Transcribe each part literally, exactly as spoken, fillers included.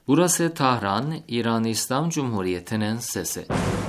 Burası Tahran, İran İslam Cumhuriyeti'nin sesi.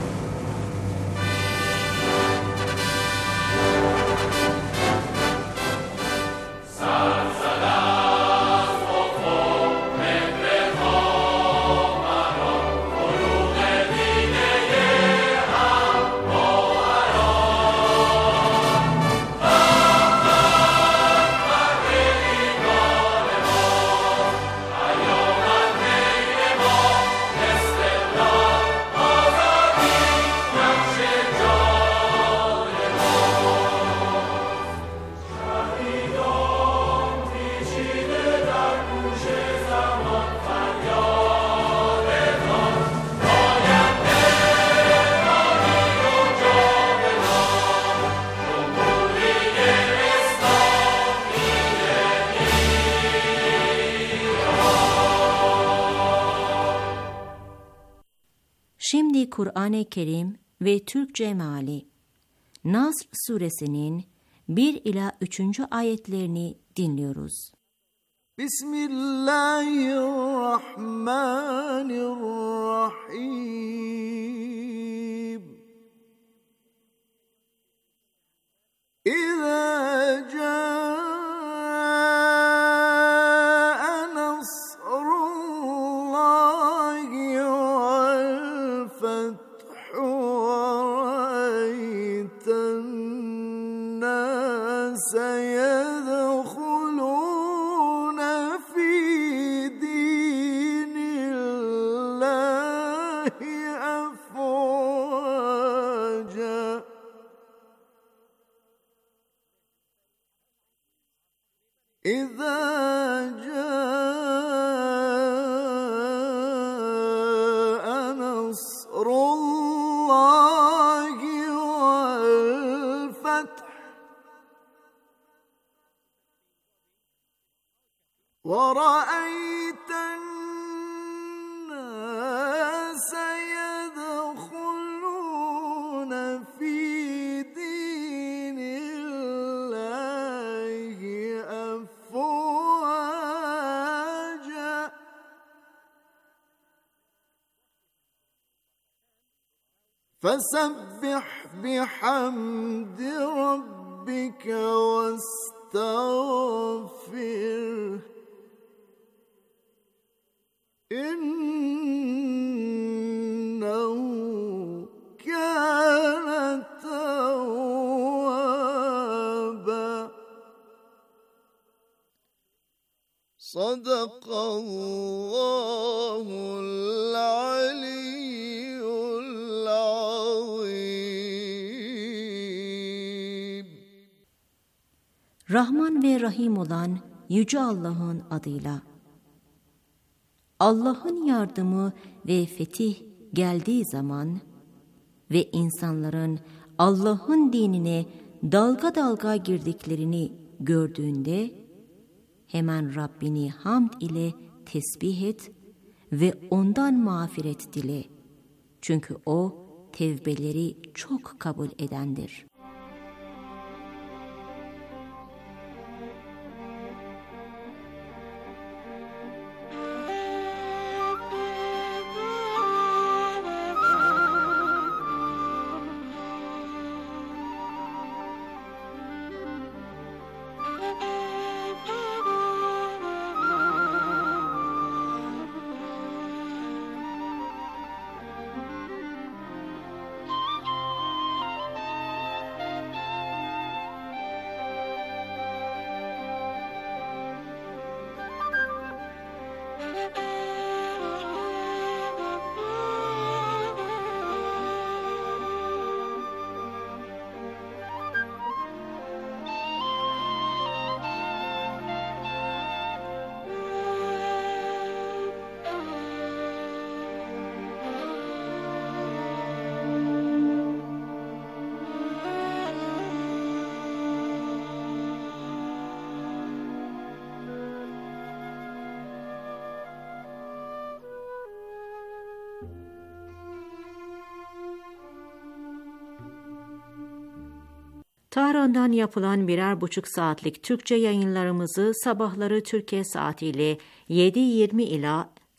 Şimdi Kur'an-ı Kerim ve Türkçe meali. Nasr suresinin bir ila üçüncü ayetlerini dinliyoruz. Bismillahirrahmanirrahim. İzâ câ إذا جاء نصر الله والفتح ورأيت الناس يدخلون في دين الله أفواجا فسبح بحمد ربك واستغفره إنه كان توابا صدق الله العلي العظيم. Rahman ve Rahim olan Yüce Allah'ın adıyla. Allah'ın yardımı ve fetih geldiği zaman ve insanların Allah'ın dinine dalga dalga girdiklerini gördüğünde hemen Rabbini hamd ile tesbih et ve ondan mağfiret dile. Çünkü o tevbeleri çok kabul edendir. Tahran'dan yapılan birer buçuk saatlik Türkçe yayınlarımızı sabahları Türkiye saatiyle yedi yirmi ila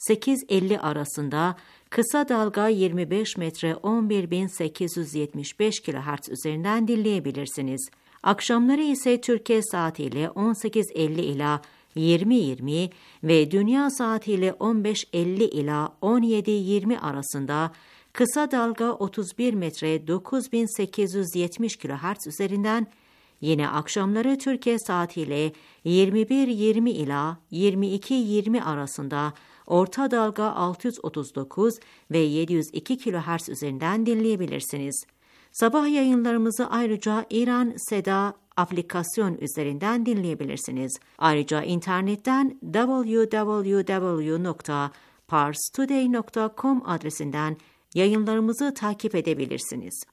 sekiz elli arasında, kısa dalga yirmi beş metre on bir bin sekiz yüz yetmiş beş kilohertz üzerinden dinleyebilirsiniz. Akşamları ise Türkiye saatiyle on sekiz elli ila yirmi yirmi ve dünya saatiyle on beş elli ila on yedi yirmi arasında kısa dalga otuz bir metre dokuz bin sekiz yüz yetmiş kilohertz üzerinden, yine akşamları Türkiye saatiyle yirmi bir yirmi ila yirmi iki yirmi arasında orta dalga altı yüz otuz dokuz ve yedi yüz iki kilohertz üzerinden dinleyebilirsiniz. Sabah yayınlarımızı ayrıca İran Seda aplikasyon üzerinden dinleyebilirsiniz. Ayrıca internetten double-u double-u double-u nokta pars today nokta com adresinden yayınlarımızı takip edebilirsiniz.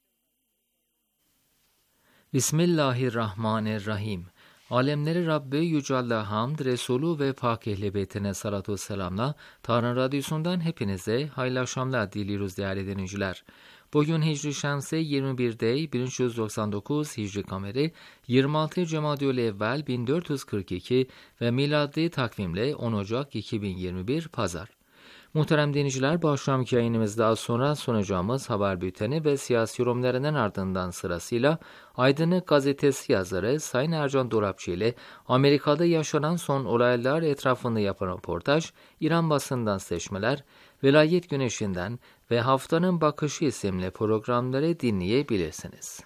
Bismillahirrahmanirrahim. Alemleri Rabbi Yüce Allah'a hamd, Resulü ve Pak Ehl-i Beytine salatu selamla Tarhan Radyosu'ndan hepinize hayırlı akşamlar diliyoruz değerli dinleyiciler. Bugün Hicri Şemsi yirmi bir Dey bin üç yüz doksan dokuz, Hicri Kameri yirmi altı Cemadü'l-Evvel bin dört yüz kırk iki ve miladi takvimle on Ocak iki bin yirmi bir Pazar. Muhterem dinleyiciler, bu akşamki yayınımızda az sonra sunacağımız haber bülteni ve siyasi yorumlarının ardından sırasıyla Aydınlık Gazetesi yazarı Sayın Ercan Dorapçı ile Amerika'da yaşanan son olaylar etrafında yapılan röportaj, İran basından seçmeler, Velayet Güneşi'nden ve Haftanın Bakışı isimli programları dinleyebilirsiniz.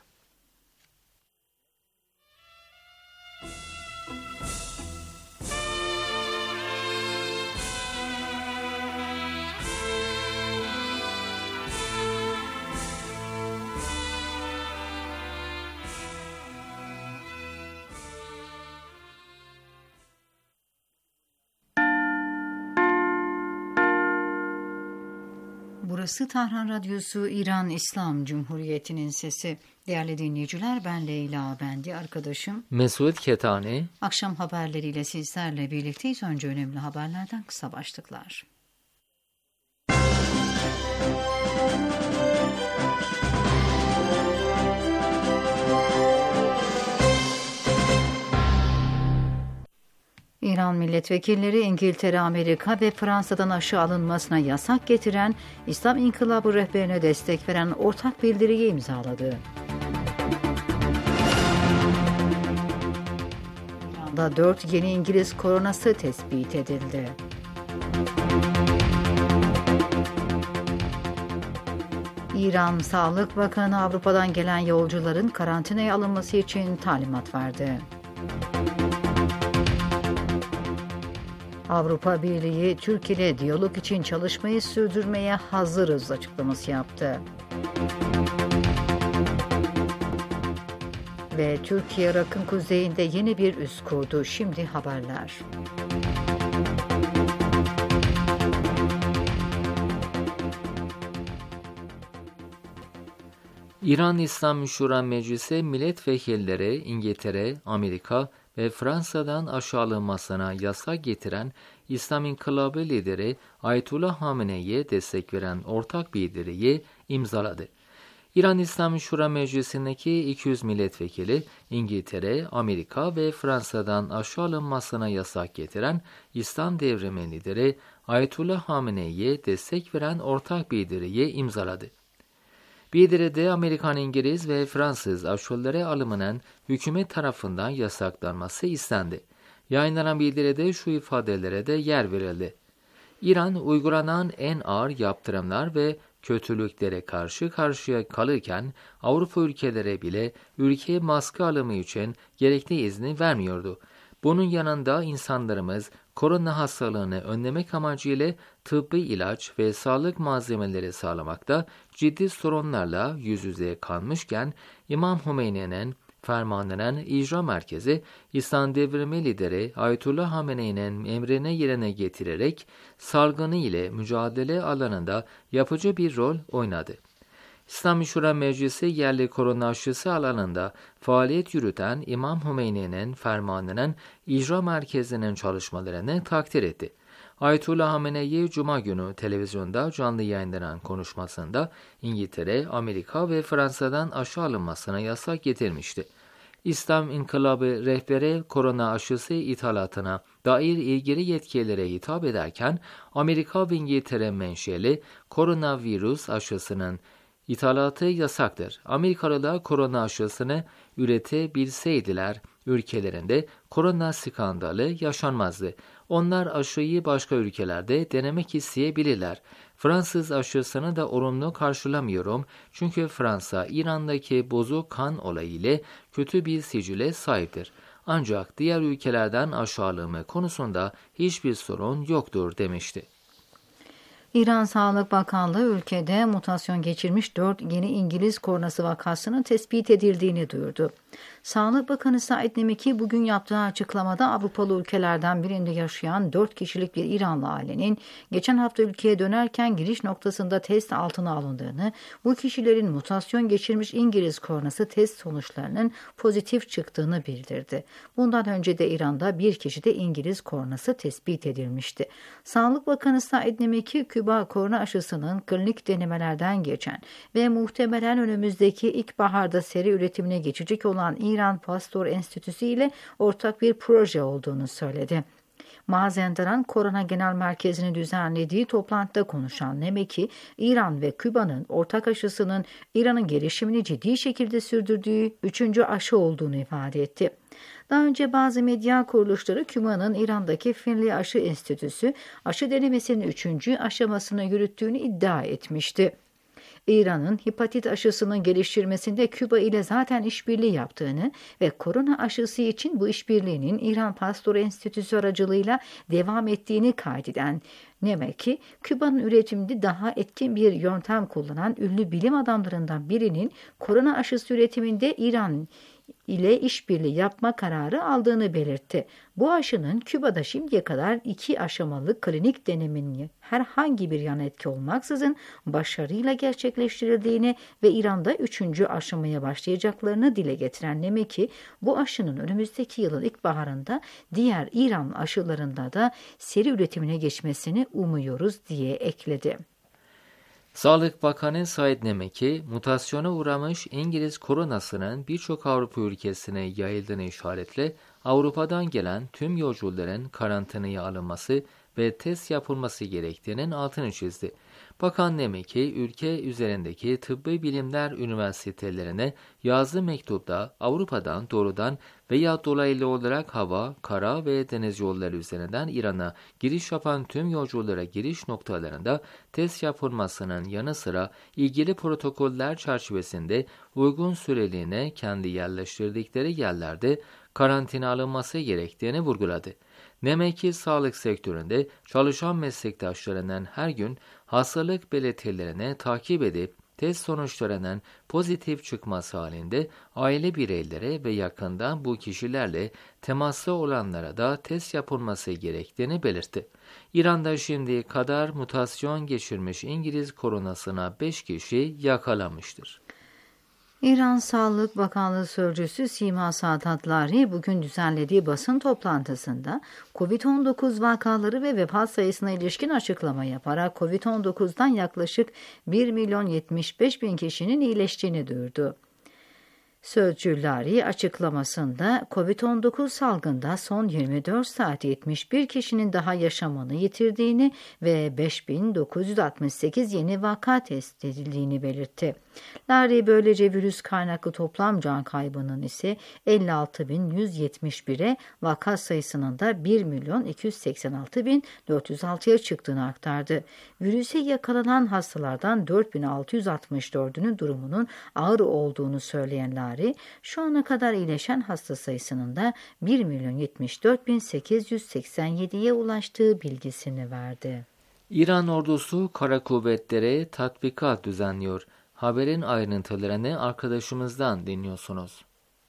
Burası Tarhan Radyosu, İran İslam Cumhuriyeti'nin sesi. Değerli dinleyiciler, ben Leyla Bendi, arkadaşım Mesut Ketani. Akşam haberleriyle sizlerle birlikteyiz. Önce önemli haberlerden kısa başlıklar. İran milletvekilleri İngiltere, Amerika ve Fransa'dan aşı alınmasına yasak getiren İslam İnkılabı rehberine destek veren ortak bildiriyi imzaladı. İran'da dört yeni İngiliz koronası tespit edildi. İran Sağlık Bakanı Avrupa'dan gelen yolcuların karantinaya alınması için talimat verdi. Avrupa Birliği, Türkiye ile diyalog için çalışmayı sürdürmeye hazırız açıklaması yaptı. Ve Türkiye, Irak'ın kuzeyinde yeni bir üs kurdu. Şimdi haberler. İran İslam Şura Meclisi milletvekilleri İngiltere, Amerika ve Fransa'dan aşı alınmasına yasak getiren İslam İnkılabı lideri Ayetullah Hamenei'ye destek veren ortak bildiriyi imzaladı. İran İslam Şura Meclisi'ndeki iki yüz milletvekili İngiltere, Amerika ve Fransa'dan aşı alınmasına yasak getiren İslam Devrimi lideri Ayetullah Hamenei'ye destek veren ortak bildiriyi imzaladı. Bildiride Amerikan, İngiliz ve Fransız aşıları alımının hükümet tarafından yasaklanması istendi. Yayınlanan bildiride şu ifadelere de yer verildi. İran, uygulanan en ağır yaptırımlar ve kötülüklere karşı karşıya kalırken Avrupa ülkelere bile ülkeye maske alımı için gerekli izni vermiyordu. Bunun yanında insanlarımız korona hastalığını önlemek amacıyla tıbbi ilaç ve sağlık malzemeleri sağlamakta ciddi sorunlarla yüz yüze kalmışken İmam Hümeyni'nin fermanının icra merkezi İslam Devrimi lideri Ayetullah Hamenei'nin emrine yerine getirerek salgını ile mücadele alanında yapıcı bir rol oynadı. İslam Şura Meclisi yerli korona aşısı alanında faaliyet yürüten İmam Hümeyni'nin fermanının icra merkezinin çalışmalarını takdir etti. Ayetullah Hamenei Cuma günü televizyonda canlı yayınlanan konuşmasında İngiltere, Amerika ve Fransa'dan aşı alınmasına yasak getirmişti. İslam İnkılabı rehberi korona aşısı ithalatına dair ilgili yetkililere hitap ederken Amerika ve İngiltere menşeli koronavirüs aşısının ithalatı yasaktır. Amerikalılar korona aşısını üretebilseydiler ülkelerinde korona skandalı yaşanmazdı. Onlar aşıyı başka ülkelerde denemek isteyebilirler. Fransız aşısını da olumlu karşılamıyorum. Çünkü Fransa, İran'daki bozuk kan olayı ile kötü bir sicile sahiptir. Ancak diğer ülkelerden aşağılama konusunda hiçbir sorun yoktur demişti. İran Sağlık Bakanlığı ülkede mutasyon geçirmiş dört yeni İngiliz koronası vakasının tespit edildiğini duyurdu. Sağlık Bakanı Said Nemeki bugün yaptığı açıklamada Avrupalı ülkelerden birinde yaşayan dört kişilik bir İranlı ailenin geçen hafta ülkeye dönerken giriş noktasında test altına alındığını, bu kişilerin mutasyon geçirmiş İngiliz koronası test sonuçlarının pozitif çıktığını bildirdi. Bundan önce de İran'da bir kişide İngiliz koronası tespit edilmişti. Sağlık Bakanı Said Nemeki, Küba korona aşısının klinik denemelerden geçen ve muhtemelen önümüzdeki ilkbaharda seri üretimine geçecek olan İran Pasteur Enstitüsü ile ortak bir proje olduğunu söyledi. Mazenderan Korona Genel Merkezi'nin düzenlediği toplantıda konuşan Nemeki, İran ve Küba'nın ortak aşısının İran'ın gelişimini ciddi şekilde sürdürdüğü üçüncü aşı olduğunu ifade etti. Daha önce bazı medya kuruluşları Küba'nın İran'daki Finli Aşı Enstitüsü aşı denemesinin üçüncü aşamasını yürüttüğünü iddia etmişti. İran'ın hepatit aşısının geliştirmesinde Küba ile zaten işbirliği yaptığını ve korona aşısı için bu işbirliğinin İran Pasteur Enstitüsü aracılığıyla devam ettiğini kaydeden Nemeki, Küba'nın üretiminde daha etkin bir yöntem kullanan ünlü bilim adamlarından birinin korona aşısı üretiminde İran ile işbirliği yapma kararı aldığını belirtti. Bu aşının Küba'da şimdiye kadar iki aşamalı klinik denemenin herhangi bir yan etki olmaksızın başarıyla gerçekleştirildiğini ve İran'da üçüncü aşamaya başlayacaklarını dile getiren Nemeki, bu aşının önümüzdeki yılın ilkbaharında diğer İran aşılarında da seri üretimine geçmesini umuyoruz diye ekledi. Sağlık Bakanı Said Nemeki, mutasyona uğramış İngiliz koronasının birçok Avrupa ülkesine yayıldığını işaretle Avrupa'dan gelen tüm yolcuların karantinaya alınması ve test yapılması gerektiğinin altını çizdi. Bakan Nemeki, ülke üzerindeki tıbbi bilimler üniversitelerine yazdığı mektupta Avrupa'dan doğrudan veya dolaylı olarak hava, kara ve deniz yolları üzerinden İran'a giriş yapan tüm yolculara giriş noktalarında test yapılmasının yanı sıra ilgili protokoller çerçevesinde uygun süreliğine kendi yerleştirdikleri yerlerde karantina alınması gerektiğini vurguladı. Nemeki, sağlık sektöründe çalışan meslektaşlarından her gün hastalık belirtilerini takip edip test sonuçlarının pozitif çıkması halinde aile bireylere ve yakından bu kişilerle temaslı olanlara da test yapılması gerektiğini belirtti. İran'da şimdiye kadar mutasyon geçirmiş İngiliz koronasına beş kişi yakalanmıştır. İran Sağlık Bakanlığı Sözcüsü Sima Saadatları bugün düzenlediği basın toplantısında kovid on dokuz vakaları ve vefat sayısına ilişkin açıklama yaparak kovid on dokuzdan yaklaşık bir milyon yetmiş beş bin kişinin iyileştiğini duyurdu. Sözcüleri açıklamasında kovid on dokuz salgında son yirmi dört saat yetmiş bir kişinin daha yaşamını yitirdiğini ve beş bin dokuz yüz altmış sekiz yeni vaka tespit edildiğini belirtti. Lari böylece virüs kaynaklı toplam can kaybının ise elli altı bin yüz yetmiş bire, vaka sayısının da bir milyon iki yüz seksen altı bin dört yüz altıya çıktığını aktardı. Virüse yakalanan hastalardan dört bin altı yüz altmış dördünün durumunun ağır olduğunu söyleyenler şu ana kadar iyileşen hasta sayısının da bir milyon yetmiş dört bin sekiz yüz seksen yediye ulaştığı bilgisini verdi. İran ordusu kara kuvvetlere tatbikat düzenliyor. Haberin ayrıntılarını arkadaşımızdan dinliyorsunuz.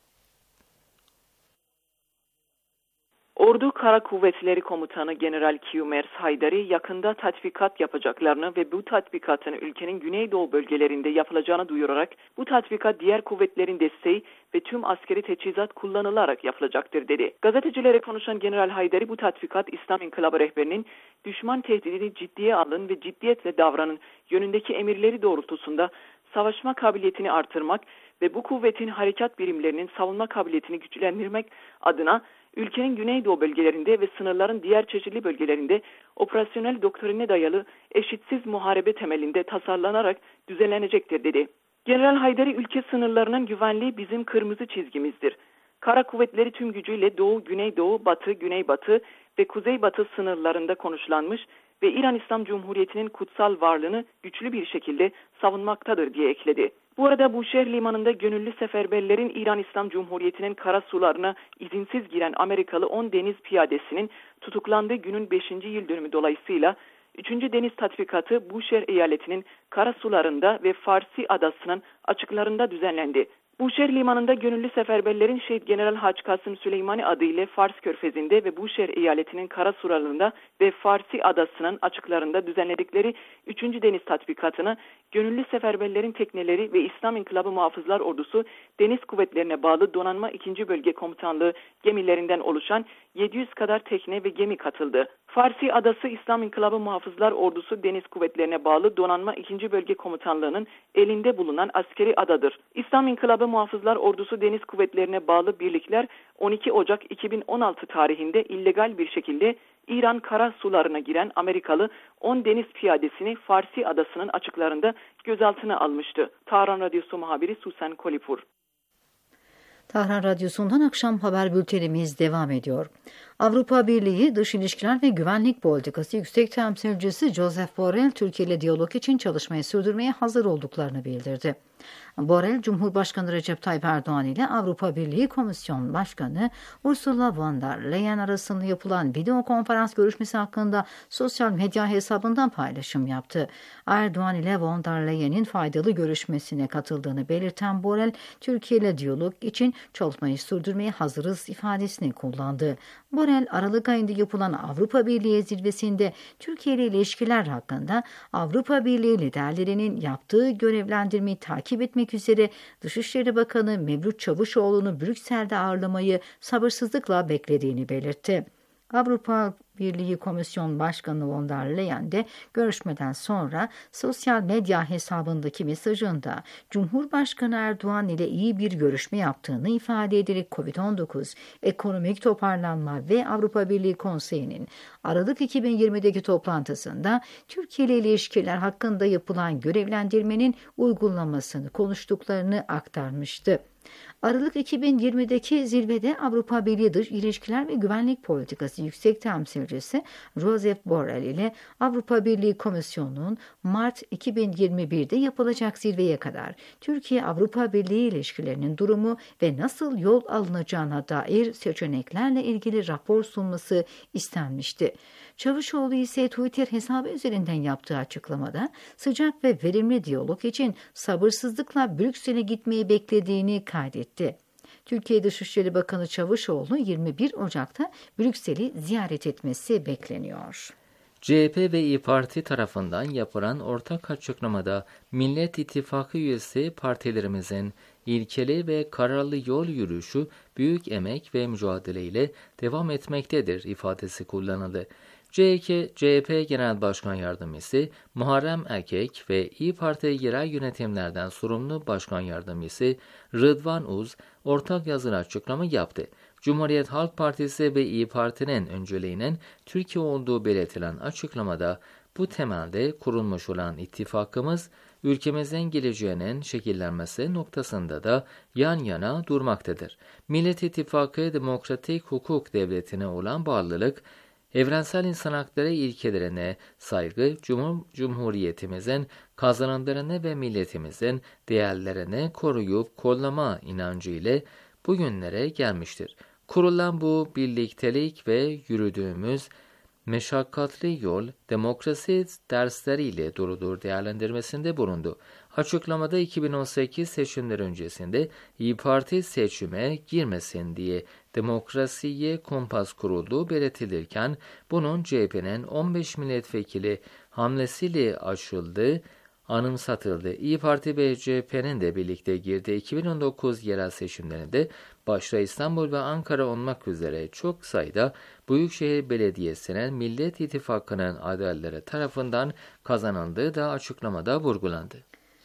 Ordu Kara Kuvvetleri Komutanı General Kiumers Haydari yakında tatbikat yapacaklarını ve bu tatbikatın ülkenin güneydoğu bölgelerinde yapılacağını duyurarak bu tatbikat diğer kuvvetlerin desteği ve tüm askeri teçhizat kullanılarak yapılacaktır dedi. Gazetecilere konuşan General Haydari bu tatbikat İslam İnkılabı rehberinin düşman tehdidini ciddiye alın ve ciddiyetle davranın yönündeki emirleri doğrultusunda savaşma kabiliyetini artırmak ve bu kuvvetin harekat birimlerinin savunma kabiliyetini güçlendirmek adına ülkenin güneydoğu bölgelerinde ve sınırların diğer çeşitli bölgelerinde operasyonel doktrine dayalı eşitsiz muharebe temelinde tasarlanarak düzenlenecektir dedi. General Haydari ülke sınırlarının güvenliği bizim kırmızı çizgimizdir. Kara kuvvetleri tüm gücüyle doğu, güneydoğu, batı, güneybatı ve kuzeybatı sınırlarında konuşlanmış ve İran İslam Cumhuriyeti'nin kutsal varlığını güçlü bir şekilde savunmaktadır diye ekledi. Bu arada Bushehr limanında gönüllü seferberlerin İran İslam Cumhuriyeti'nin kara sularına izinsiz giren Amerikalı on deniz piyadesinin tutuklandığı günün beşinci yıl dönümü dolayısıyla üçüncü deniz tatbikatı Bushehr eyaletinin kara sularında ve Farsi adasının açıklarında düzenlendi. Bushehr limanında gönüllü seferberlerin Şehit General Hac Kasım Süleymani adıyla Fars Körfezi'nde ve Bushehr eyaletinin kara sularında ve Farsi adasının açıklarında düzenledikleri üçüncü deniz tatbikatını gönüllü seferberlerin tekneleri ve İslam İnkılabı Muhafızlar Ordusu Deniz Kuvvetlerine bağlı Donanma ikinci Bölge Komutanlığı gemilerinden oluşan yedi yüz kadar tekne ve gemi katıldı. Farsi Adası İslam İnkılabı Muhafızlar Ordusu Deniz Kuvvetlerine bağlı Donanma ikinci Bölge Komutanlığı'nın elinde bulunan askeri adadır. İslam İnkılabı Muhafızlar Ordusu Deniz Kuvvetlerine bağlı birlikler on iki Ocak iki bin on altı tarihinde illegal bir şekilde İran kara sularına giren Amerikalı on deniz piyadesini Farsi Adası'nın açıklarında gözaltına almıştı. Tahran Radyosu muhabiri Susan Kolipur. Tahran Radyosu'ndan akşam haber bültenimiz devam ediyor. Avrupa Birliği Dış İlişkiler ve Güvenlik Politikası Yüksek Temsilcisi Josep Borrell, Türkiye ile diyalog için çalışmayı sürdürmeye hazır olduklarını bildirdi. Borrell, Cumhurbaşkanı Recep Tayyip Erdoğan ile Avrupa Birliği Komisyon Başkanı Ursula von der Leyen arasında yapılan video konferans görüşmesi hakkında sosyal medya hesabından paylaşım yaptı. Erdoğan ile von der Leyen'in faydalı görüşmesine katıldığını belirten Borrell, Türkiye ile diyalog için çalışmayı sürdürmeye hazırız ifadesini kullandı. Borrell, Aralık ayında yapılan Avrupa Birliği zirvesinde Türkiye ile ilişkiler hakkında Avrupa Birliği liderlerinin yaptığı görevlendirmeyi takip etmek üzere Dışişleri Bakanı Mevlüt Çavuşoğlu'nu Brüksel'de ağırlamayı sabırsızlıkla beklediğini belirtti. Avrupa Birliği Komisyon Başkanı von der Leyen de görüşmeden sonra sosyal medya hesabındaki mesajında Cumhurbaşkanı Erdoğan ile iyi bir görüşme yaptığını ifade ederek kovid on dokuz, ekonomik toparlanma ve Avrupa Birliği Konseyi'nin Aralık iki bin yirmideki toplantısında Türkiye ile ilişkiler hakkında yapılan görevlendirmenin uygulanmasını konuştuklarını aktarmıştı. Aralık iki bin yirmideki zirvede Avrupa Birliği Dış İlişkiler ve Güvenlik Politikası Yüksek Temsilcisi Josep Borrell ile Avrupa Birliği Komisyonu'nun Mart iki bin yirmi birde yapılacak zirveye kadar Türkiye-Avrupa Birliği ilişkilerinin durumu ve nasıl yol alınacağına dair seçeneklerle ilgili rapor sunması istenmişti. Çavuşoğlu ise Twitter hesabı üzerinden yaptığı açıklamada sıcak ve verimli diyalog için sabırsızlıkla Brüksel'e gitmeyi beklediğini kaydetti. Türkiye Dışişleri Bakanı Çavuşoğlu yirmi bir Ocak'ta Brüksel'i ziyaret etmesi bekleniyor. C H P ve İYİ Parti tarafından yapılan ortak açıklamada Millet İttifakı üyesi partilerimizin ilkeli ve kararlı yol yürüyüşü büyük emek ve mücadele ile devam etmektedir ifadesi kullanıldı. C H P Genel Başkan Yardımcısı Muharrem Erkek ve İYİ Parti yerel yönetimlerden sorumlu Başkan Yardımcısı Rıdvan Uz ortak yazılı açıklama yaptı. Cumhuriyet Halk Partisi ve İYİ Parti'nin önceliğinin Türkiye olduğu belirtilen açıklamada bu temelde kurulmuş olan ittifakımız ülkemizin geleceğinin şekillenmesi noktasında da yan yana durmaktadır. Millet İttifakı demokratik hukuk devletine olan bağlılık, evrensel insan hakları ilkelerine saygı, Cumhur Cumhuriyetimizin kazanımlarını ve milletimizin değerlerini koruyup kollama inancı ile bugünlere gelmiştir. Kurulan bu birliktelik ve yürüdüğümüz meşakkatli yol, demokrasi dersleriyle doludur değerlendirmesinde bulundu. Açıklamada iki bin on sekiz seçimler öncesinde İYİ Parti seçime girmesin diye demokrasiye kumpas kurulduğu belirtilirken bunun C H P'nin on beş milletvekili hamlesiyle açıldığı anımsatıldı. İYİ Parti ve C H P'nin de birlikte girdiği iki bin on dokuz yerel seçimlerinde başta İstanbul ve Ankara olmak üzere çok sayıda Büyükşehir Belediyesi'nin Millet İttifakı'nın adayları tarafından kazanıldığı da açıklamada vurgulandı.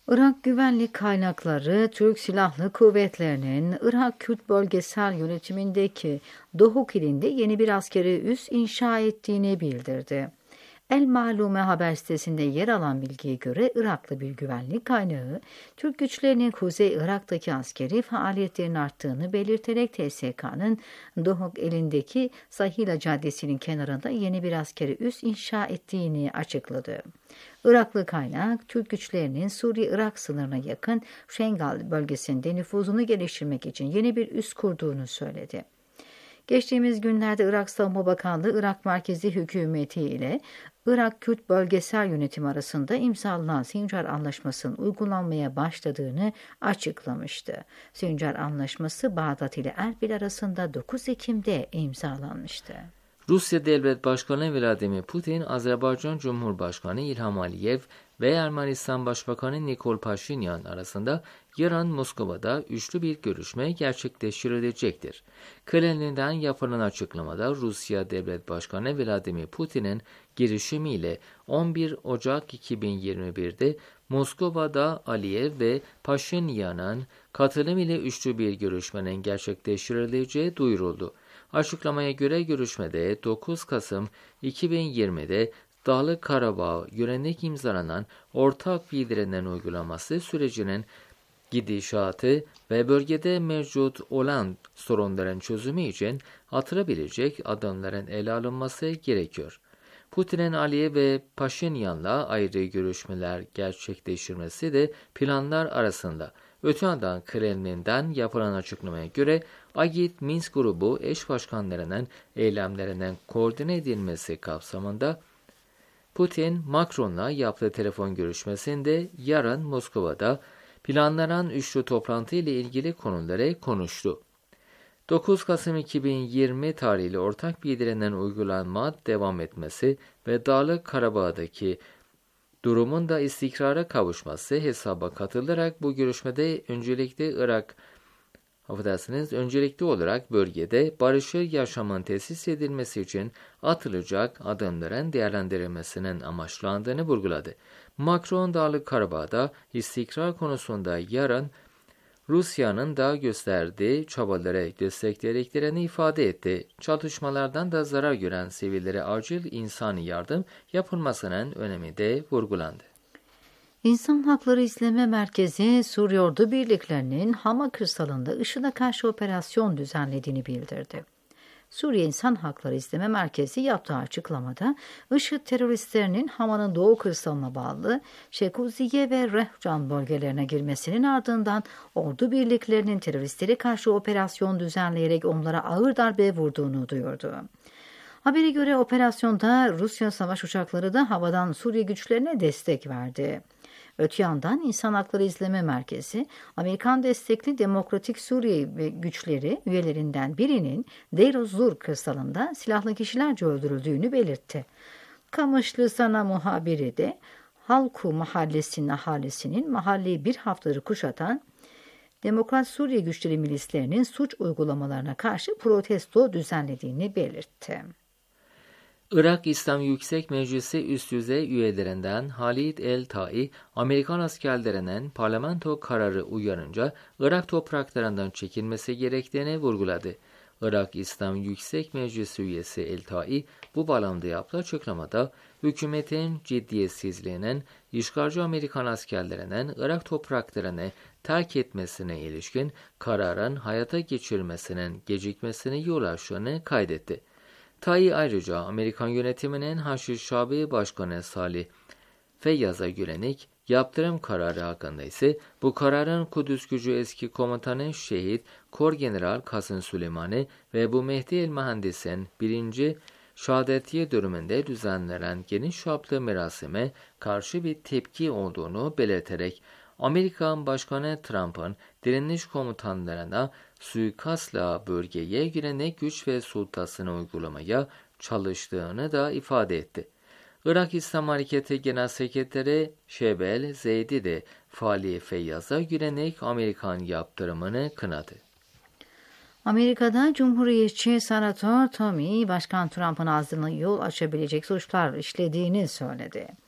Irak Güvenlik Kaynakları, Türk Silahlı Kuvvetleri'nin Irak Kürt Bölgesel Yönetimindeki Dohuk ilinde yeni bir askeri üs inşa ettiğini bildirdi. El Malume haber sitesinde yer alan bilgiye göre Iraklı bir güvenlik kaynağı, Türk güçlerinin Kuzey Irak'taki askeri faaliyetlerin arttığını belirterek T S K'nın Dohuk elindeki Sahila Caddesi'nin kenarında yeni bir askeri üs inşa ettiğini açıkladı. Iraklı kaynak, Türk güçlerinin Suriye-Irak sınırına yakın Şengal bölgesinde nüfuzunu geliştirmek için yeni bir üs kurduğunu söyledi. Geçtiğimiz günlerde Irak Savunma Bakanlığı, Irak Merkezi Hükümeti ile Irak Kürt Bölgesel Yönetimi arasında imzalanan Sincar Anlaşması'nın uygulanmaya başladığını açıklamıştı. Sincar Anlaşması, Bağdat ile Erbil arasında dokuz Ekim'de imzalanmıştı. Rusya Devlet Başkanı Vladimir Putin, Azerbaycan Cumhurbaşkanı İlham Aliyev ve Ermenistan Başbakanı Nikol Paşinyan arasında yarın Moskova'da üçlü bir görüşme gerçekleştirilecektir. Kremlin'den yapılan açıklamada Rusya Devlet Başkanı Vladimir Putin'in girişimiyle on bir Ocak iki bin yirmi bir'de Moskova'da Aliyev ve Paşinyan'ın katılım ile üçlü bir görüşmenin gerçekleştirileceği duyuruldu. Açıklamaya göre görüşmede dokuz Kasım iki bin yirmi'de Dağlık Karabağ yönelik imzalanan ortak bildirilen uygulaması sürecinin gidişatı ve bölgede mevcut olan sorunların çözümü için atılabilecek adımların ele alınması gerekiyor. Putin'in Aliyev ve Paşinyan'la ayrı görüşmeler gerçekleştirmesi de planlar arasında. Öte yandan Kremlin'den yapılan açıklamaya göre Agit Minsk grubu eş başkanlarının eylemlerinin koordine edilmesi kapsamında Putin, Macron'la yaptığı telefon görüşmesinde yarın Moskova'da planlanan üçlü toplantı ile ilgili konuları konuştu. dokuz Kasım iki bin yirmi tarihli ortak bildirilen uygulanma devam etmesi ve Dağlık Karabağ'daki durumun da istikrara kavuşması hesaba katılarak bu görüşmede öncelikle Irak, affedersiniz, öncelikli olarak bölgede barışçıl yaşamın tesis edilmesi için atılacak adımların değerlendirilmesinin amaçlandığını vurguladı. Macron, Dağlık Karabağ'da istikrar konusunda yarın Rusya'nın da gösterdiği çabaları destekleyeceklerini ifade etti. Çatışmalardan da zarar gören sivillere acil insani yardım yapılmasının önemi de vurgulandı. İnsan Hakları İzleme Merkezi, Suriye Ordu Birliklerinin Hama kırsalında IŞİD'e karşı operasyon düzenlediğini bildirdi. Suriye İnsan Hakları İzleme Merkezi yaptığı açıklamada, IŞİD teröristlerinin Hama'nın doğu kırsalına bağlı Şekuziye ve Rehcan bölgelerine girmesinin ardından ordu birliklerinin teröristlere karşı operasyon düzenleyerek onlara ağır darbe vurduğunu duyurdu. Habere göre operasyonda Rusya savaş uçakları da havadan Suriye güçlerine destek verdi. Öte yandan İnsan Hakları İzleme Merkezi, Amerikan destekli Demokratik Suriye güçleri üyelerinden birinin Deir ez-Zor kırsalında silahlı kişilerce öldürüldüğünü belirtti. Kamışlı Sana muhabiri de Halku Mahallesi'nin ahalisinin mahalleyi bir haftadır kuşatan Demokrat Suriye güçleri milislerinin suç uygulamalarına karşı protesto düzenlediğini belirtti. Irak İslam Yüksek Meclisi üst düzey üyelerinden Halid El-Tai, Amerikan askerlerinin parlamento kararı uyarınca Irak topraklarından çekilmesi gerektiğini vurguladı. Irak İslam Yüksek Meclisi üyesi El-Tai, bu bağlamda yaptığı açıklamada, hükümetin ciddiyetsizliğinin işgalci Amerikan askerlerinin Irak topraklarını terk etmesine ilişkin kararın hayata geçirilmesinin gecikmesine yol açtığını kaydetti. Tai ayrıca Amerikan yönetiminin Haşid Şabi Başkanı Salih Feyyaz'a yönelik yaptırım kararı hakkında ise bu kararın Kudüs Gücü eski komutanı şehit Kor General Kasım Süleymani ve bu Mehdi el-Mühendis'in birinci şehadetiye dönümünde düzenlenen geniş çaplı merasime karşı bir tepki olduğunu belirterek Amerikan Başkanı Trump'ın direniş komutanlarına suikastla bölgeye girene güç ve sultasını uygulamaya çalıştığını da ifade etti. Irak İslam Hareketi Genel Sekreteri Şebel Zeydi de Fali Feyyaz'a yönelik Amerikan yaptırımını kınadı. Amerika'da Cumhuriyetçi Senatör Tommy, Başkan Trump'ın ağzına yol açabilecek suçlar işlediğini söyledi.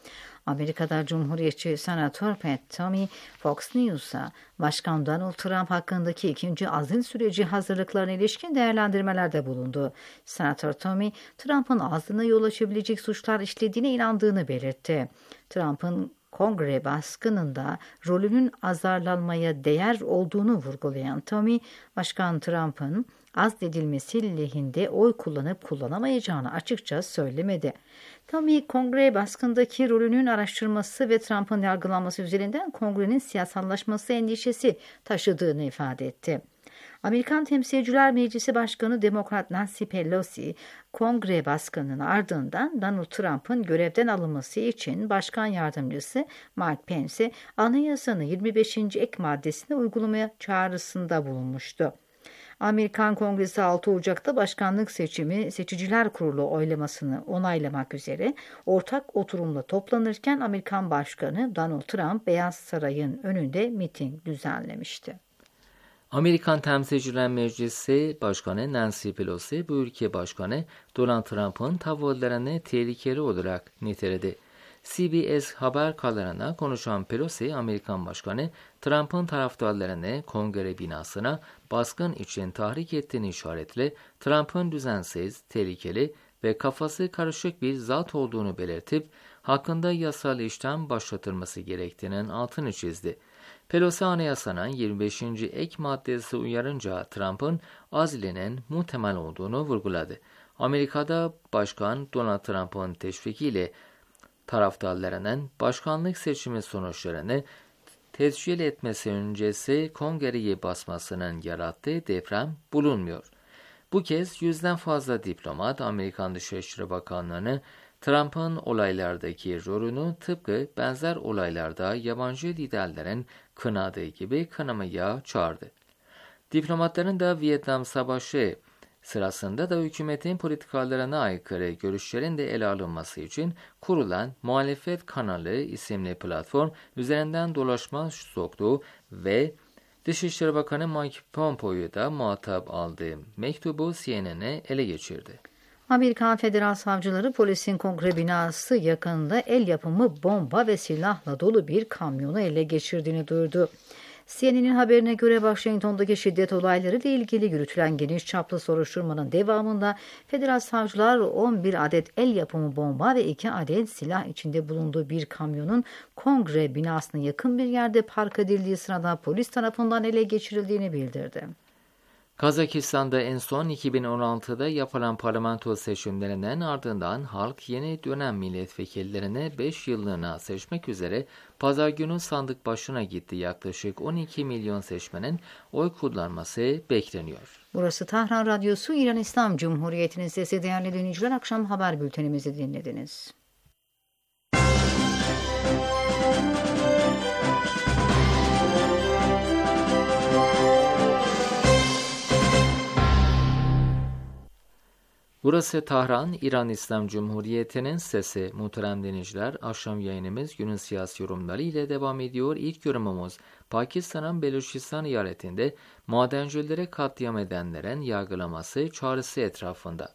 Amerika'da Cumhuriyetçi Senatör Pat Toomey, Fox News'a Başkan Donald Trump hakkındaki ikinci azil süreci hazırlıklarına ilişkin değerlendirmelerde bulundu. Senatör Toomey, Trump'ın azlına yol açabilecek suçlar işlediğine inandığını belirtti. Trump'ın Kongre baskınında rolünün azarlanmaya değer olduğunu vurgulayan Toomey, Başkan Trump'ın azledilmesi lehinde oy kullanıp kullanamayacağını açıkça söylemedi. Toomey, Kongre baskındaki rolünün araştırması ve Trump'ın yargılanması üzerinden Kongre'nin siyasallaşması endişesi taşıdığını ifade etti. Amerikan Temsilciler Meclisi Başkanı Demokrat Nancy Pelosi, Kongre baskınının ardından Donald Trump'ın görevden alınması için Başkan Yardımcısı Mike Pence'e anayasanın yirmi beşinci ek maddesini uygulamaya çağrısında bulunmuştu. Amerikan Kongresi altı Ocak'ta başkanlık seçimi Seçiciler Kurulu oylamasını onaylamak üzere ortak oturumla toplanırken Amerikan Başkanı Donald Trump Beyaz Saray'ın önünde miting düzenlemişti. Amerikan Temsilciler Meclisi Başkanı Nancy Pelosi, bu ülke Başkanı Donald Trump'ın tavırlarını tehlikeli olarak niteledi. C B S haber kanalına konuşan Pelosi, Amerikan Başkanı Trump'ın taraftarlarını Kongre binasına baskın için tahrik ettiğini işaretle Trump'ın düzensiz, tehlikeli ve kafası karışık bir zat olduğunu belirtip hakkında yasal işlem başlatılması gerektiğinin altını çizdi. Pelosi anayasanın yirmi beşinci ek maddesi uyarınca Trump'ın azlinin muhtemel olduğunu vurguladı. Amerika'da Başkan Donald Trump'ın teşvikiyle taraftarlarının başkanlık seçimi sonuçlarını tescil etmesi öncesi Kongre'yi basmasının yarattığı deprem bulunmuyor. Bu kez yüzden fazla diplomat Amerikan Dışişleri Bakanlığı'nı Trump'ın olaylardaki rolünü tıpkı benzer olaylarda yabancı liderlerin kınadığı gibi kınamaya çağırdı. Diplomatların da Vietnam Savaşı sırasında da hükümetin politikalarına aykırı görüşlerin de ele alınması için kurulan Muhalefet Kanalı isimli platform üzerinden dolaşma soktuğu ve Dışişleri Bakanı Mike Pompeo'yu da muhatap aldığı mektubu C N N'e ele geçirdi. Amerikan Federal Savcıları polisin Kongre binası yakınında el yapımı bomba ve silahla dolu bir kamyonu ele geçirdiğini duyurdu. C N N'in haberine göre Washington'daki şiddet olayları ile ilgili yürütülen geniş çaplı soruşturmanın devamında federal savcılar on bir adet el yapımı bomba ve iki adet silah içinde bulunduğu bir kamyonun Kongre binasına yakın bir yerde park edildiği sırada polis tarafından ele geçirildiğini bildirdi. Kazakistan'da en son iki bin on altıda yapılan parlamento seçimlerinden ardından halk yeni dönem milletvekillerini beş yıllığına seçmek üzere pazar günü sandık başına gitti. Yaklaşık on iki milyon seçmenin oy kullanması bekleniyor. Burası Tahran Radyosu, İran İslam Cumhuriyeti'nin sesi. Değerli dinleyiciler, akşam haber bültenimizi dinlediniz. Burası Tahran, İran İslam Cumhuriyeti'nin sesi. Muhterem dinleyiciler, akşam yayınımız günün siyasi yorumları ile devam ediyor. İlk yorumumuz, Pakistan'ın Beluçistan eyaletinde madencilere katliam edenlerin yargılaması çağrısı etrafında.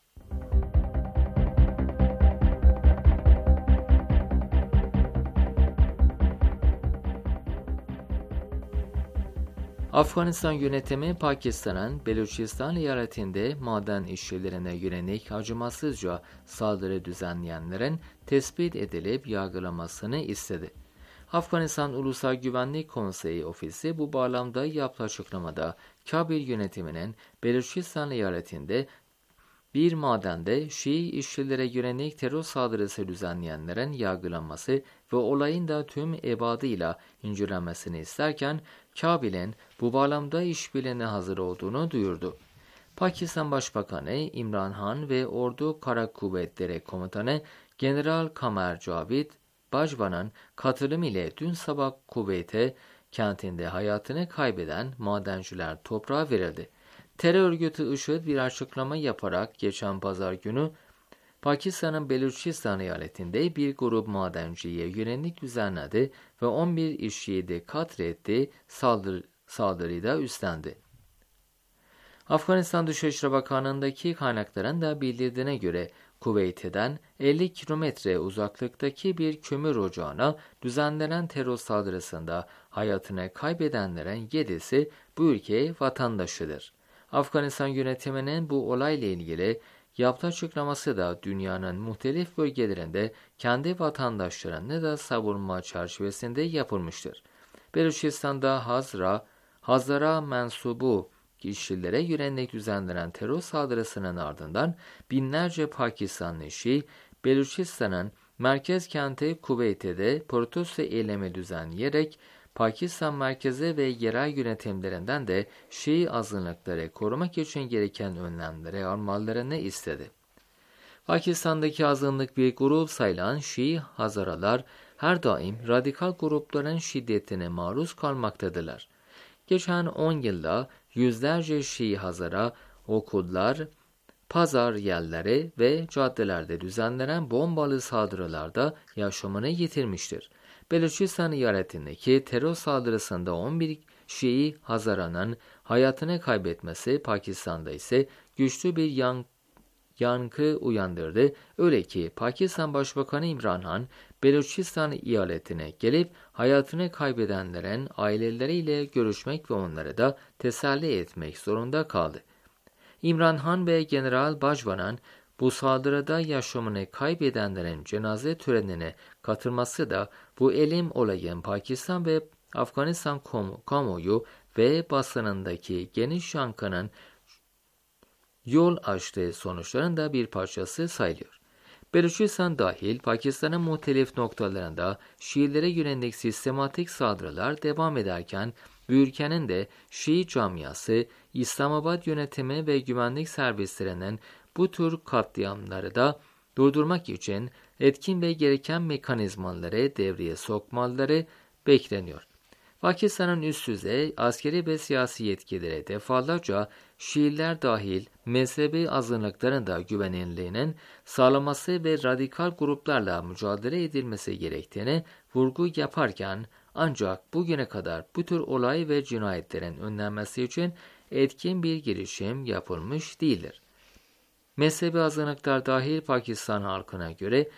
Afganistan yönetimi Pakistan'ın Beluçistan eyaletinde maden işçilerine yönelik acımasızca saldırı düzenleyenlerin tespit edilip yargılamasını istedi. Afganistan Ulusal Güvenlik Konseyi Ofisi bu bağlamda yaptığı açıklamada Kabil yönetiminin Beluçistan eyaletinde bir madende Şii işçilere yönelik terör saldırısı düzenleyenlerin yargılanması ve olayın da tüm ebadıyla incelenmesini isterken Kabil'in bu bağlamda işbirliğine hazır olduğunu duyurdu. Pakistan Başbakanı İmran Han ve Ordu Kara Kuvvetleri Komutanı General Kamer Javid Bajva'nın katılımı ile dün sabah Kuveyt'e kentinde hayatını kaybeden madenciler toprağa verildi. Terör örgütü IŞİD bir açıklama yaparak geçen pazar günü Pakistan'ın Beluçistan eyaletinde bir grup madenciye yönelik düzenledi ve on bir işçiyi de katletti, saldır, saldırıyı da üstlendi. Afganistan Dışişleri Bakanlığı'ndaki kaynakların da bildirdiğine göre Kuveyt'ten elli kilometre uzaklıktaki bir kömür ocağına düzenlenen terör saldırısında hayatını kaybedenlerin yedisi bu ülke vatandaşıdır. Afganistan yönetiminin bu olayla ilgili yaptığı açıklaması da dünyanın muhtelif bölgelerinde kendi vatandaşlarını da savunma çerçevesinde yapılmıştır. Beluçistan'da Hazra, Hazara mensubu kişilere yönelik düzenlenen terör saldırısının ardından binlerce Pakistanlı Şii, Beluçistan'ın merkez kenti Kuveyt'te protesto eylemi düzenleyerek Pakistan merkezi ve yerel yönetimlerinden de Şii azınlıkları korumak için gereken önlemleri almalarını istedi. Pakistan'daki azınlık bir grup sayılan Şii Hazaralar her daim radikal grupların şiddetine maruz kalmaktadırlar. Geçen on yılda yüzlerce Şii Hazara okullar, pazar yerleri ve caddelerde düzenlenen bombalı saldırılarda yaşamını yitirmiştir. Beluçistan eyaletindeki terör saldırısında on bir Şii Hazara'nın hayatını kaybetmesi Pakistan'da ise güçlü bir yan, yankı uyandırdı. Öyle ki Pakistan Başbakanı İmran Han, Beluçistan eyaletine gelip hayatını kaybedenlerin aileleriyle görüşmek ve onları da teselli etmek zorunda kaldı. İmran Han ve General Bajvan'ın bu saldırıda yaşamını kaybedenlerin cenaze törenine katılması da bu elim olayın Pakistan ve Afganistan kamu, kamuoyu ve basınındaki geniş yankının yol açtığı sonuçların da bir parçası sayılıyor. Beluçistan dahil Pakistan'ın muhtelif noktalarında Şiilere yönelik sistematik saldırılar devam ederken bu ülkenin de Şii camiası, İslamabad yönetimi ve güvenlik servislerinin bu tür katliamları da durdurmak için etkin ve gereken mekanizmaları devreye sokmaları bekleniyor. Pakistan'ın üst düzey askeri ve siyasi yetkileri defalarca Şiiler dahil mezhebi azınlıkların da güvenilirliğinin sağlaması ve radikal gruplarla mücadele edilmesi gerektiğini vurgu yaparken ancak bugüne kadar bu tür olay ve cinayetlerin önlenmesi için etkin bir girişim yapılmış değildir. Mezhebi azınlıklar dahil Pakistan halkına göre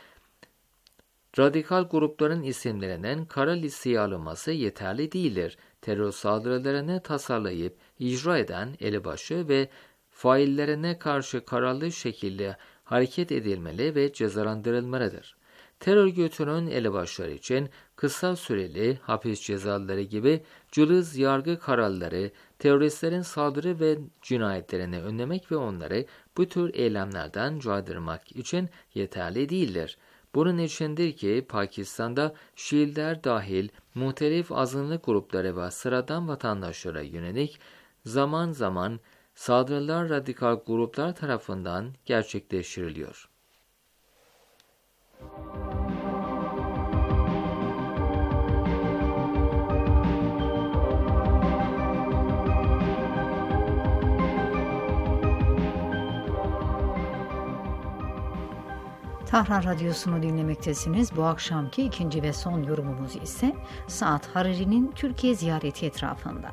radikal grupların isimlerinin kara listeye alınması yeterli değildir. Terör saldırılarını tasarlayıp icra eden elebaşı ve faillerine karşı kararlı şekilde hareket edilmeli ve cezalandırılmalıdır. Terör örgütünün elebaşları için kısa süreli hapis cezaları gibi cılız yargı kararları teröristlerin saldırı ve cinayetlerini önlemek ve onları bu tür eylemlerden caydırmak için yeterli değildir. Bunun içindir ki Pakistan'da Şiiler dahil muhtelif azınlık grupları ve sıradan vatandaşlara yönelik zaman zaman saldırılar radikal gruplar tarafından gerçekleştiriliyor. Tahran Radyosu'nu dinlemektesiniz. Bu akşamki ikinci ve son yorumumuz ise Saad Hariri'nin Türkiye ziyareti etrafında.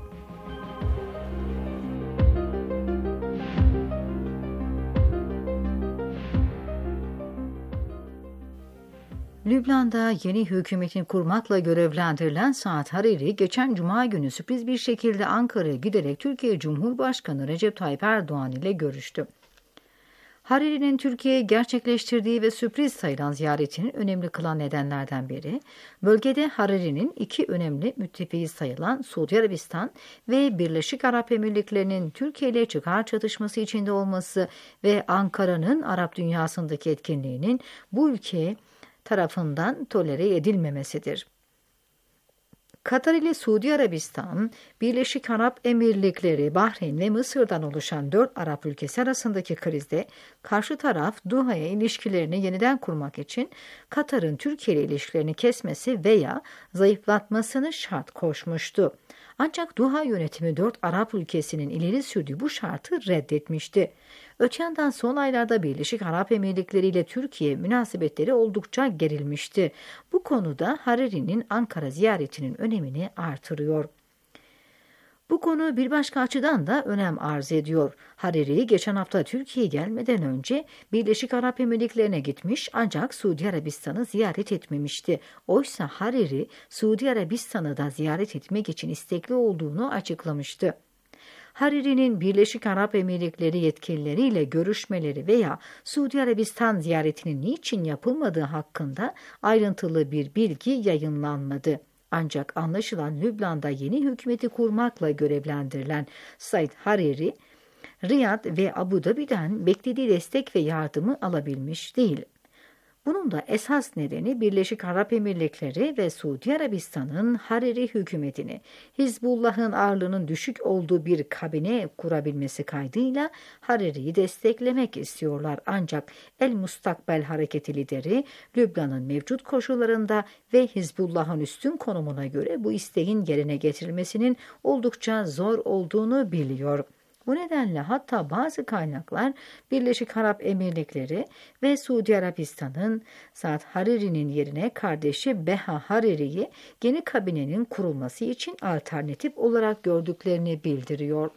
Lübnan'da yeni hükümetin kurmakla görevlendirilen Saad Hariri, geçen Cuma günü sürpriz bir şekilde Ankara'ya giderek Türkiye Cumhurbaşkanı Recep Tayyip Erdoğan ile görüştü. Hariri'nin Türkiye'ye gerçekleştirdiği ve sürpriz sayılan ziyaretinin önemli kılan nedenlerden biri, bölgede Hariri'nin iki önemli müttefiği sayılan Suudi Arabistan ve Birleşik Arap Emirlikleri'nin Türkiye ile çıkar çatışması içinde olması ve Ankara'nın Arap dünyasındaki etkinliğinin bu ülke tarafından tolere edilmemesidir. Katar ile Suudi Arabistan, Birleşik Arap Emirlikleri, Bahreyn ve Mısır'dan oluşan dört Arap ülkesi arasındaki krizde karşı taraf Doha'ya ilişkilerini yeniden kurmak için Katar'ın Türkiye ile ilişkilerini kesmesi veya zayıflatmasını şart koşmuştu. Ancak Doha yönetimi dört Arap ülkesinin ileri sürdüğü bu şartı reddetmişti. Öte yandan son aylarda Birleşik Arap Emirlikleri ile Türkiye münasebetleri oldukça gerilmişti. Bu konuda Hariri'nin Ankara ziyaretinin önemini artırıyor. Bu konu bir başka açıdan da önem arz ediyor. Hariri geçen hafta Türkiye'ye gelmeden önce Birleşik Arap Emirlikleri'ne gitmiş ancak Suudi Arabistan'ı ziyaret etmemişti. Oysa Hariri Suudi Arabistan'ı da ziyaret etmek için istekli olduğunu açıklamıştı. Hariri'nin Birleşik Arap Emirlikleri yetkilileriyle görüşmeleri veya Suudi Arabistan ziyaretinin niçin yapılmadığı hakkında ayrıntılı bir bilgi yayınlanmadı. Ancak anlaşılan Lübnan'da yeni hükümeti kurmakla görevlendirilen Said Hariri, Riyad ve Abu Dhabi'den beklediği destek ve yardımı alabilmiş değil. Bunun da esas nedeni Birleşik Arap Emirlikleri ve Suudi Arabistan'ın Hariri hükümetini Hizbullah'ın ağırlığının düşük olduğu bir kabine kurabilmesi kaydıyla Hariri'yi desteklemek istiyorlar. Ancak El Mustakbel Hareketi lideri Lübnan'ın mevcut koşullarında ve Hizbullah'ın üstün konumuna göre bu isteğin yerine getirilmesinin oldukça zor olduğunu biliyor. Bu nedenle hatta bazı kaynaklar Birleşik Arap Emirlikleri ve Suudi Arabistan'ın Saad Hariri'nin yerine kardeşi Beha Hariri'yi yeni kabinenin kurulması için alternatif olarak gördüklerini bildiriyor.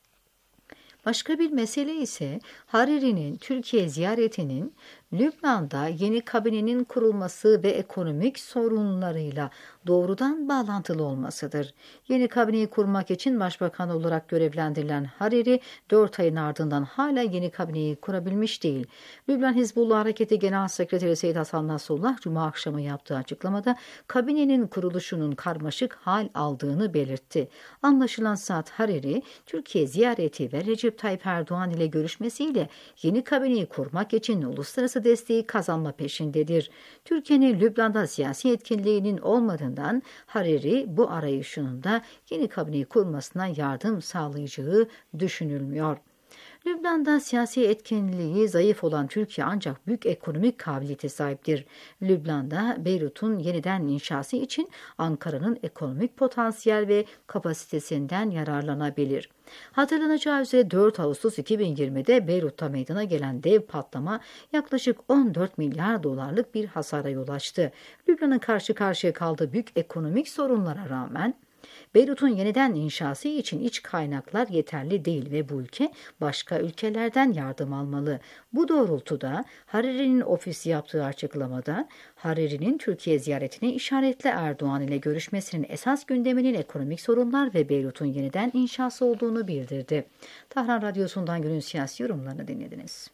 Başka bir mesele ise Hariri'nin Türkiye ziyaretinin Lübnan'da yeni kabinenin kurulması ve ekonomik sorunlarıyla doğrudan bağlantılı olmasıdır. Yeni kabineyi kurmak için başbakan olarak görevlendirilen Hariri, dört ayın ardından hala yeni kabineyi kurabilmiş değil. Lübnan Hizbullah Hareketi Genel Sekreteri Seyyid Hasan Nasrullah, Cuma akşamı yaptığı açıklamada kabinenin kuruluşunun karmaşık hal aldığını belirtti. Anlaşılan Saad Hariri, Türkiye ziyareti ve Recep Tayyip Erdoğan ile görüşmesiyle yeni kabineyi kurmak için uluslararası desteği kazanma peşindedir. Türkiye'nin Lübnan'da siyasi etkinliğinin olmadığından Hariri bu arayışının da yeni kabineyi kurmasına yardım sağlayacağı düşünülmüyor. Lübnan'da siyasi etkinliği zayıf olan Türkiye ancak büyük ekonomik kabiliyete sahiptir. Lübnan'da Beyrut'un yeniden inşası için Ankara'nın ekonomik potansiyel ve kapasitesinden yararlanabilir. Hatırlanacağı üzere dört Ağustos iki bin yirmide Beyrut'ta meydana gelen dev patlama yaklaşık on dört milyar dolarlık bir hasara yol açtı. Lübnan'ın karşı karşıya kaldığı büyük ekonomik sorunlara rağmen Beyrut'un yeniden inşası için iç kaynaklar yeterli değil ve bu ülke başka ülkelerden yardım almalı. Bu doğrultuda Hariri'nin ofisi yaptığı açıklamada Hariri'nin Türkiye ziyaretine işaretle Erdoğan ile görüşmesinin esas gündeminin ekonomik sorunlar ve Beyrut'un yeniden inşası olduğunu bildirdi. Tahran Radyosu'ndan günün siyasi yorumlarını dinlediniz.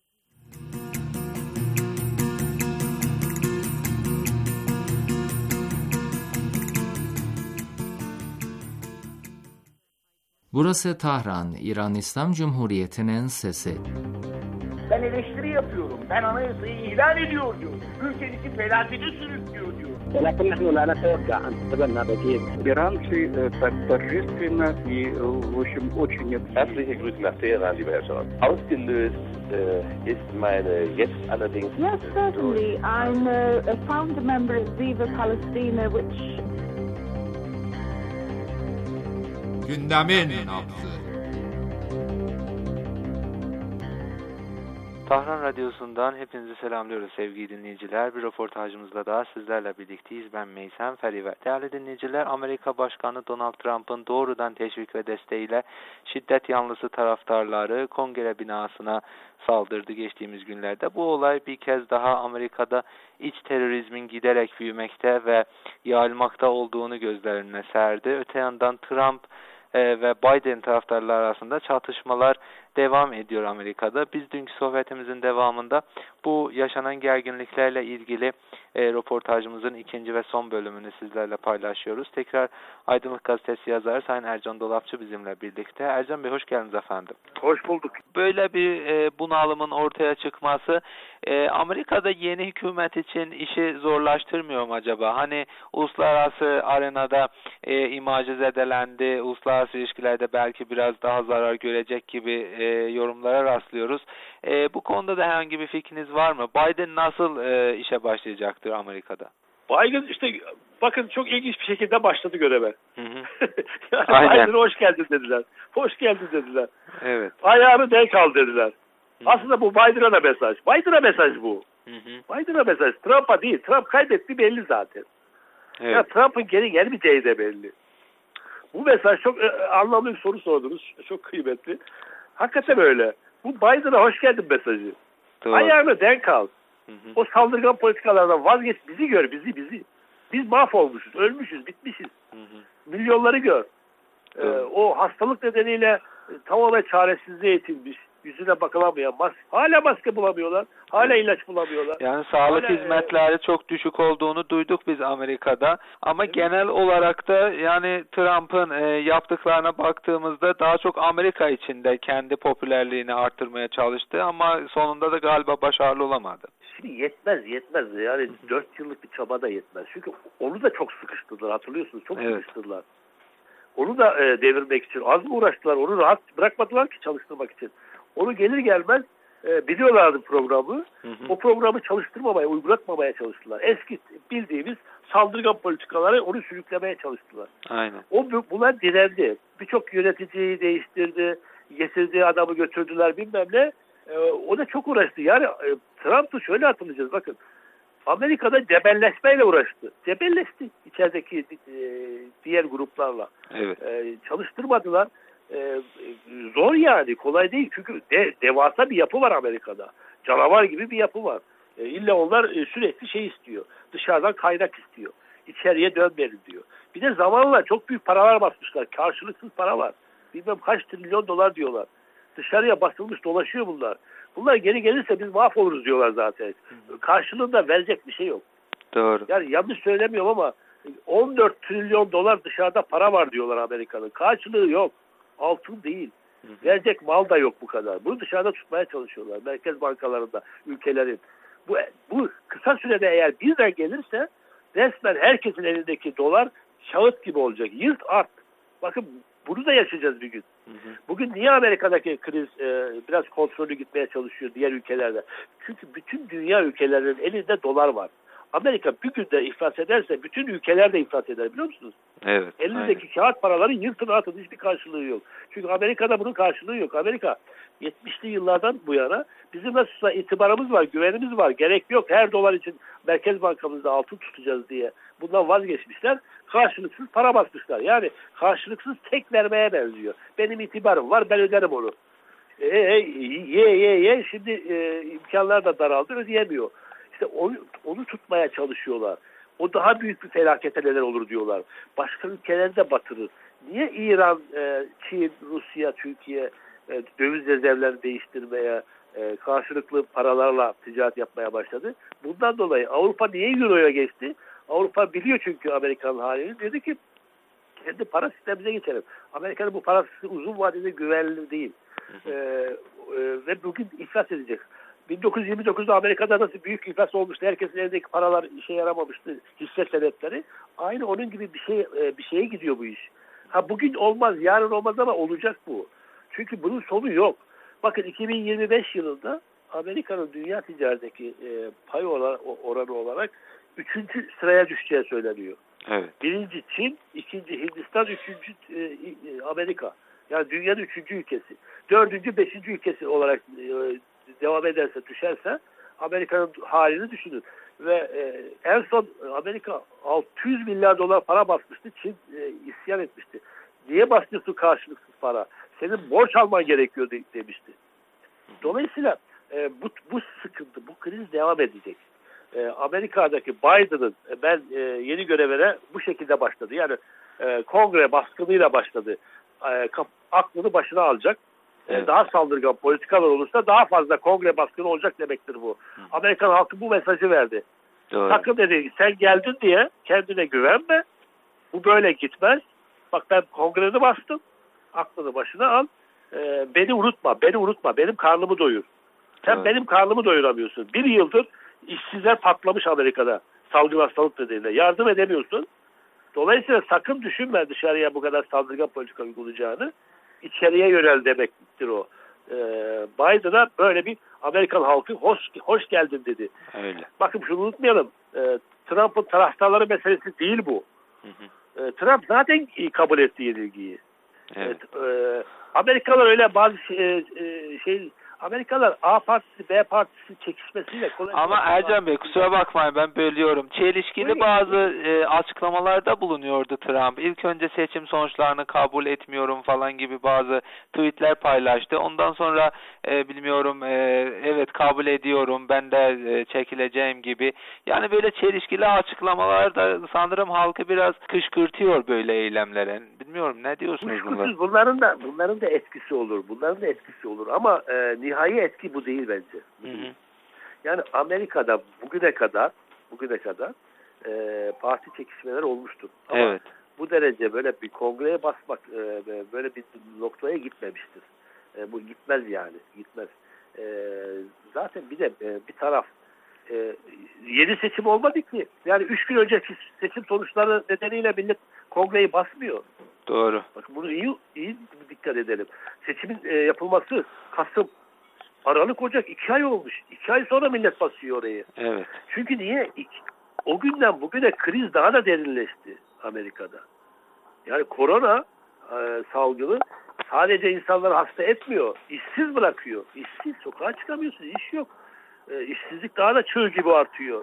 Burası Tahran, İran İslam Cumhuriyeti'nin sesi. Ben eleştiri yapıyorum. Ben anayasayı ihlal ediyor diyor. Ülkenizi felakete sürüklüyor diyor. ولكن نحن لا نتوقع أن تتبنى بديل. Iran شيء торжественно и, в общем, очень... Herzliche Grüße nach Teheran, lieber Herr Scholz. Ausgelöst äh, ist meine jetzt allerdings... Yes, certainly. I'm a, a founder member of Viva Palestina, which... Gündemin nabzı. Tahran Radyosu'ndan hepinizi selamlıyoruz sevgili dinleyiciler. Bir röportajımızla daha sizlerle birlikteyiz. Ben Meysem Feriver. Değerli dinleyiciler, Amerika Başkanı Donald Trump'ın doğrudan teşvik ve desteğiyle şiddet yanlısı taraftarları kongre binasına saldırdı geçtiğimiz günlerde. Bu olay bir kez daha Amerika'da iç terörizmin giderek büyümekte ve yayılmakta olduğunu gözlerine serdi. Öte yandan Trump ve Biden taraftarları arasında çatışmalar devam ediyor Amerika'da. Biz dünkü sohbetimizin devamında bu yaşanan gerginliklerle ilgili e, röportajımızın ikinci ve son bölümünü sizlerle paylaşıyoruz. Tekrar Aydınlık Gazetesi yazarı Sayın Ercan Dolapçı bizimle birlikte. Ercan Bey, hoş geldiniz efendim. Hoş bulduk. Böyle bir e, bunalımın ortaya çıkması e, Amerika'da yeni hükümet için işi zorlaştırmıyor mu acaba? Hani uluslararası arenada e, imajı zedelendi, uluslararası ilişkilerde belki biraz daha zarar görecek gibi e, yorumlara rastlıyoruz. E, bu konuda da herhangi bir fikriniz var mı? Biden nasıl e, işe başlayacaktır Amerika'da? Biden işte bakın çok ilginç bir şekilde başladı göreve. Hı hı. yani Biden'a hoş geldin dediler. Hoş geldin dediler. Evet. Ayağını denk al dediler. Hı. Aslında bu Biden'a da mesaj. Biden'a mesaj bu. Hı hı. Biden'a mesaj. Trump'a değil. Trump kaybetti belli zaten. Evet. Ya Trump'ın geri gelmeyeceği de belli. Bu mesaj çok e, anlamlı bir soru sordunuz. Çok kıymetli. Hakikaten öyle. Bu Biden'a hoş geldin mesajı. Doğru. Ayağına denk al. Hı hı. O saldırgan politikalardan vazgeç. Bizi gör, bizi, bizi. Biz mahvolmuşuz, ölmüşüz, bitmişiz. Hı hı. Milyonları gör. Ee, o hastalık nedeniyle e, tamamen çaresizliğe itilmiş. Yüzüne bakılamayan, mas hala maske bulamıyorlar. Hala ilaç bulamıyorlar. Yani sağlık hala, hizmetleri e çok düşük olduğunu duyduk biz Amerika'da. Ama evet, genel olarak da yani Trump'ın e, yaptıklarına baktığımızda daha çok Amerika içinde kendi popülerliğini arttırmaya çalıştı ama sonunda da galiba başarılı olamadı. Şimdi yetmez, yetmez. Yani dört yıllık bir çaba da yetmez. Çünkü onu da çok sıkıştırdılar, hatırlıyorsunuz. Çok evet, sıkıştırdılar. Onu da e, devirmek için az mı uğraştılar? Onu rahat bırakmadılar ki çalıştırmak için. Onu gelir gelmez e, biliyorlardı programı. Hı hı. O programı çalıştırmamaya, uygulatmamaya çalıştılar. Eski bildiğimiz saldırgan politikaları onu sürüklemeye çalıştılar. Aynen. O bunlar direndi. Birçok yöneticiyi değiştirdi, getirdiği adamı götürdüler bilmem ne. E, o da çok uğraştı. Yani e, Trump'ı şöyle hatırlayacağız bakın. Amerika'da cebelleşmeyle uğraştı. Cebelleşti içerideki e, diğer gruplarla. Evet. E, çalıştırmadılar. E, zor yani, kolay değil. Çünkü de, devasa bir yapı var Amerika'da. Canavar gibi bir yapı var. E, illa onlar e, sürekli şey istiyor. Dışarıdan kaynak istiyor. İçeriye dönmeyelim diyor. Bir de zamanla çok büyük paralar basmışlar. Karşılıksız para var. Bilmem kaç trilyon dolar diyorlar. Dışarıya basılmış dolaşıyor bunlar. Bunlar geri gelirse biz mahvoluruz diyorlar zaten. Karşılığında verecek bir şey yok. Doğru. Yani yanlış söylemiyorum ama on dört trilyon dolar dışarıda para var diyorlar Amerika'nın. Karşılığı yok. Altın değil. Hı hı. Verecek mal da yok bu kadar. Bunu dışarıda tutmaya çalışıyorlar. Merkez bankalarında, ülkelerin. Bu, bu kısa sürede eğer birden gelirse resmen herkesin elindeki dolar şahıt gibi olacak. Yırt art. Bakın bunu da yaşayacağız bir gün. Hı hı. Bugün niye Amerika'daki kriz e, biraz kontrollü gitmeye çalışıyor diğer ülkelerde? Çünkü bütün dünya ülkelerinin elinde dolar var. Amerika bir günde iflas ederse bütün ülkeler de iflas eder, biliyor musunuz? Evet. Elindeki aynen. kağıt paraların yırtın atın, hiçbir karşılığı yok. Çünkü Amerika'da bunun karşılığı yok. Amerika yetmişli yıllardan bu yana bizim nasılsa itibarımız var, güvenimiz var. Gerek yok her dolar için Merkez Bankamızda altın tutacağız diye bundan vazgeçmişler. Karşılıksız para basmışlar. Yani karşılıksız tek vermeye benziyor. Benim itibarım var, ben öderim onu. E, e, ye ye ye şimdi e, imkanlar da daraldı, ödeyemiyor. İşte onu, onu tutmaya çalışıyorlar. O daha büyük bir felakete neden olur diyorlar. Başka ülkeleri de batırır. Niye İran, e, Çin, Rusya, Türkiye e, döviz rezervlerini değiştirmeye, e, karşılıklı paralarla ticaret yapmaya başladı? Bundan dolayı Avrupa niye Euro'ya geçti? Avrupa biliyor çünkü Amerika'nın halini. Dedi ki kendi para sistemimize geçelim. Amerika'nın bu para sistemi uzun vadede güvenli değil. Ee, e, ve bugün iflas edecek. bin dokuz yüz yirmi dokuzda Amerika'da nasıl büyük iflas olmuştu. Herkesin elindeki paralar işe yaramamıştı. Hisse senetleri. Aynı onun gibi bir şey e, bir şeye gidiyor bu iş. Ha bugün olmaz, yarın olmaz ama olacak bu. Çünkü bunun sonu yok. Bakın iki bin yirmi beş yılında Amerika'nın dünya ticaretindeki e, pay oran, oranı olarak üçüncü sıraya düşeceği söyleniyor. Evet. Birinci Çin, ikinci Hindistan, üçüncü e, Amerika. Yani dünyanın üçüncü ülkesi. Dördüncü, beşinci ülkesi olarak e, devam ederse, düşerse Amerika'nın halini düşünün. Ve e, en son Amerika altı yüz milyar dolar para basmıştı. Çin e, isyan etmişti. Niye basıyorsun karşılıksız para? Senin borç alman gerekiyor de, demişti. Dolayısıyla e, bu, bu sıkıntı, bu kriz devam edecek. E, Amerika'daki Biden'ın e, ben e, yeni görevlere bu şekilde başladı. Yani e, kongre baskınıyla başladı. E, kap, aklını başına alacak. Evet. E, daha saldırgan politikalar olursa daha fazla kongre baskını olacak demektir bu. Hı. Amerikan halkı bu mesajı verdi. Doğru. Sakın dedi, sen geldin diye kendine güvenme. Bu böyle gitmez. Bak ben kongreni bastım. Aklını başına al. E, beni unutma, beni unutma. Benim karnımı doyur. Sen evet. benim karnımı doyuramıyorsun. Bir yıldır işsizler patlamış Amerika'da. Salgın hastalık nedeniyle. Yardım edemiyorsun. Dolayısıyla sakın düşünme dışarıya bu kadar saldırgan politika uygulayacağını. İçeriye yönel demektir o. Ee, Biden'a böyle bir Amerikan halkı hoş hoş geldin dedi. Öyle. Bakın şunu unutmayalım. Ee, Trump'ın taraftarları meselesi değil bu. Hı hı. Ee, Trump zaten kabul etti yenilgiyi. Evet. Ee, e, Amerikalılar öyle bazı şey, e, şey Amerikalılar A partisi B partisi çekişmesiyle kolay ama kolay Ercan Bey kusura bakmayın ben bölüyorum. Çelişkili Buyurun. bazı e, açıklamalarda bulunuyordu Trump. İlk önce seçim sonuçlarını kabul etmiyorum falan gibi bazı tweetler paylaştı. Ondan sonra e, bilmiyorum e, evet kabul ediyorum ben de e, çekileceğim gibi. Yani böyle çelişkili açıklamalar da sanırım halkı biraz kışkırtıyor böyle eylemlere. Bilmiyorum ne diyorsunuz bunlar? Bunların da bunların da etkisi olur. Bunların da etkisi olur ama e, nihai etki bu değil bence. Hı hı. Yani Amerika'da bugüne kadar bugüne kadar e, parti çekişmeleri olmuştur. Ama evet. bu derece böyle bir kongreye basmak e, böyle bir noktaya gitmemiştir. E, bu gitmez yani. Gitmez. E, zaten bir de e, bir taraf e, yeni seçim olmadı ki. Yani üç gün önceki seçim sonuçları nedeniyle millet kongreyi basmıyor. Doğru. Bakın bunu iyi iyi dikkat edelim. Seçimin e, yapılması Kasım, Aralık, Ocak iki ay olmuş. İki ay sonra millet basıyor orayı. Evet. Çünkü niye? O günden bugüne kriz daha da derinleşti Amerika'da. Yani korona e, salgını sadece insanları hasta etmiyor. İşsiz bırakıyor. İşsiz. Sokağa çıkamıyorsun. İş yok. E, işsizlik daha da çığ gibi artıyor.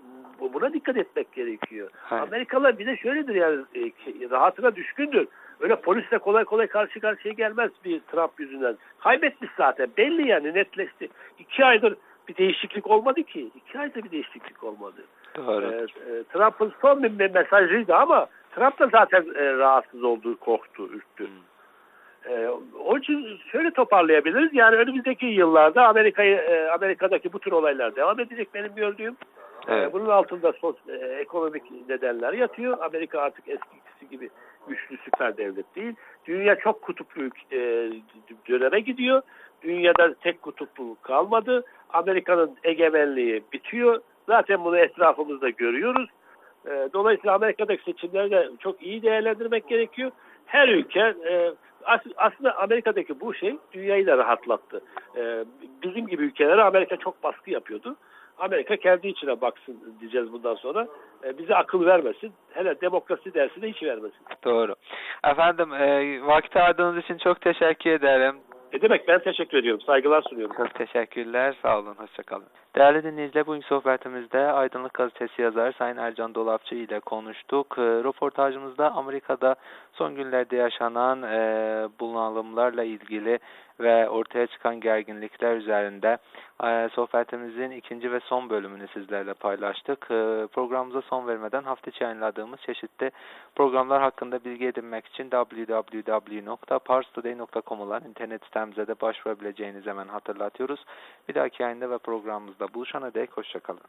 Buna dikkat etmek gerekiyor. Hayır. Amerikalılar bir de şöyledir yani e, rahatına düşkündür. Öyle polisle kolay kolay karşı karşıya gelmez bir Trump yüzünden. Kaybetmiş zaten. Belli yani netleşti. İki aydır bir değişiklik olmadı ki. İki ayda bir değişiklik olmadı. Doğru. Ee, e, Trump'ın son bir mesajıydı ama Trump da zaten e, rahatsız oldu, korktu, ürktü. Hmm. Ee, onun için şöyle toparlayabiliriz. Yani önümüzdeki yıllarda Amerika'yı, e, Amerika'daki bu tür olaylar devam edecek benim gördüğüm. Evet. Bunun altında sos, e, ekonomik nedenler yatıyor. Amerika artık eskisi gibi güçlü süper devlet değil. Dünya çok kutuplu e, döneme gidiyor. Dünyada tek kutuplu kalmadı. Amerika'nın egemenliği bitiyor. Zaten bunu etrafımızda görüyoruz. E, dolayısıyla Amerika'daki seçimleri de çok iyi değerlendirmek gerekiyor. Her ülke e, as, aslında Amerika'daki bu şey dünyayı da rahatlattı. E, bizim gibi ülkelere Amerika çok baskı yapıyordu. Amerika kendi içine baksın diyeceğiz bundan sonra. E, bize akıl vermesin. Hele demokrasi dersine hiç vermesin. Doğru. Efendim e, vakit ayırdığınız için çok teşekkür ederim. Ne demek, ben teşekkür ediyorum. Saygılar sunuyorum. Çok teşekkürler. Sağ olun. Hoşçakalın. Değerli dinleyiciler, bugünkü sohbetimizde Aydınlık Gazetesi yazarı Sayın Ercan Dolapçı ile konuştuk. E, röportajımızda Amerika'da son günlerde yaşanan e, bunalımlarla ilgili ve ortaya çıkan gerginlikler üzerinde e, sohbetimizin ikinci ve son bölümünü sizlerle paylaştık. E, programımıza son vermeden hafta içi yayınladığımız çeşitli programlar hakkında bilgi edinmek için double-u double-u double-u nokta pars today nokta com olan internet sitemize de başvurabileceğinizi hemen hatırlatıyoruz. Bir dahaki yayında ve programımızda buluşana dek hoşçakalın.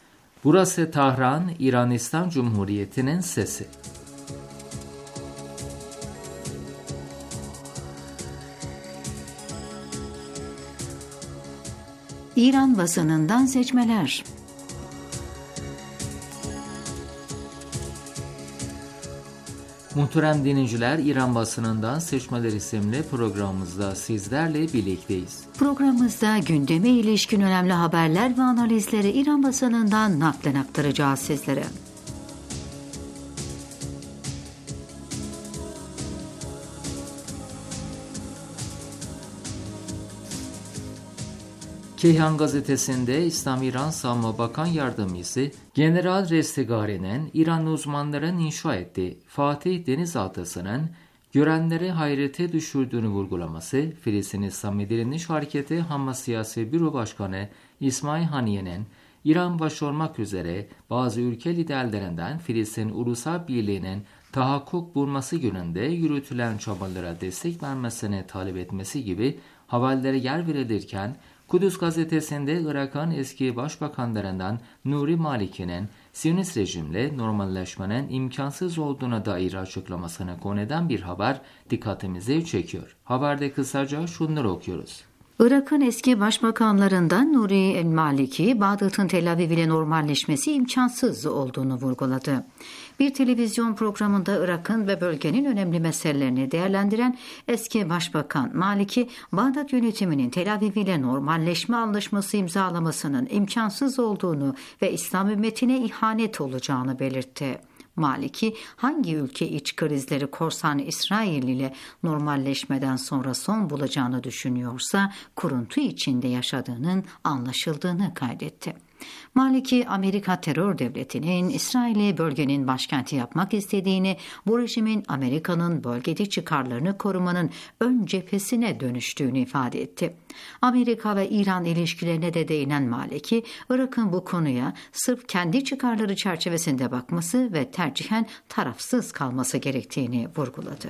Burası Tahran, İran İslam Cumhuriyeti'nin sesi. İran basınından seçmeler. Muhterem dinleyiciler, İran basınından seçmeler isimli programımızda sizlerle birlikteyiz. Programımızda gündeme ilişkin önemli haberler ve analizleri İran basınından naklen aktaracağız sizlere. Keyhan gazetesinde İslam İran Savunma Bakan Yardımcısı General Restegari'nin İranlı uzmanların inşa ettiği Fatih Denizaltısı'nın görenleri hayrete düşürdüğünü vurgulaması, Filistin İslami Direniş Hareketi Hamas Siyasi Büro Başkanı İsmail Haniye'nin İran başta olmak üzere bazı ülke liderlerinden Filistin Ulusal Birliği'nin tahakkuk bulması yönünde yürütülen çabalara destek vermesini talep etmesi gibi haberlere yer verilirken, Kudüs gazetesinde Irak'ın eski başbakanlarından Nuri Maliki'nin Siyonist rejimle normalleşmenin imkansız olduğuna dair açıklamasına konu eden bir haber dikkatimizi çekiyor. Haberde kısaca şunları okuyoruz. Irak'ın eski başbakanlarından Nuri Maliki, Bağdat'ın Tel Aviv ile normalleşmesi imkansız olduğunu vurguladı. Bir televizyon programında Irak'ın ve bölgenin önemli meselelerini değerlendiren eski başbakan Maliki, Bağdat yönetiminin Tel Aviv ile normalleşme anlaşması imzalamasının imkansız olduğunu ve İslam ümmetine ihanet olacağını belirtti. Maliki, hangi ülke iç krizleri korsan İsrail ile normalleşmeden sonra son bulacağını düşünüyorsa kuruntu içinde yaşadığının anlaşıldığını kaydetti. Maliki, Amerika terör devletinin İsrail'i bölgenin başkenti yapmak istediğini, bu rejimin Amerika'nın bölgede çıkarlarını korumanın ön cephesine dönüştüğünü ifade etti. Amerika ve İran ilişkilerine de değinen Maliki, Irak'ın bu konuya sırf kendi çıkarları çerçevesinde bakması ve tercihen tarafsız kalması gerektiğini vurguladı.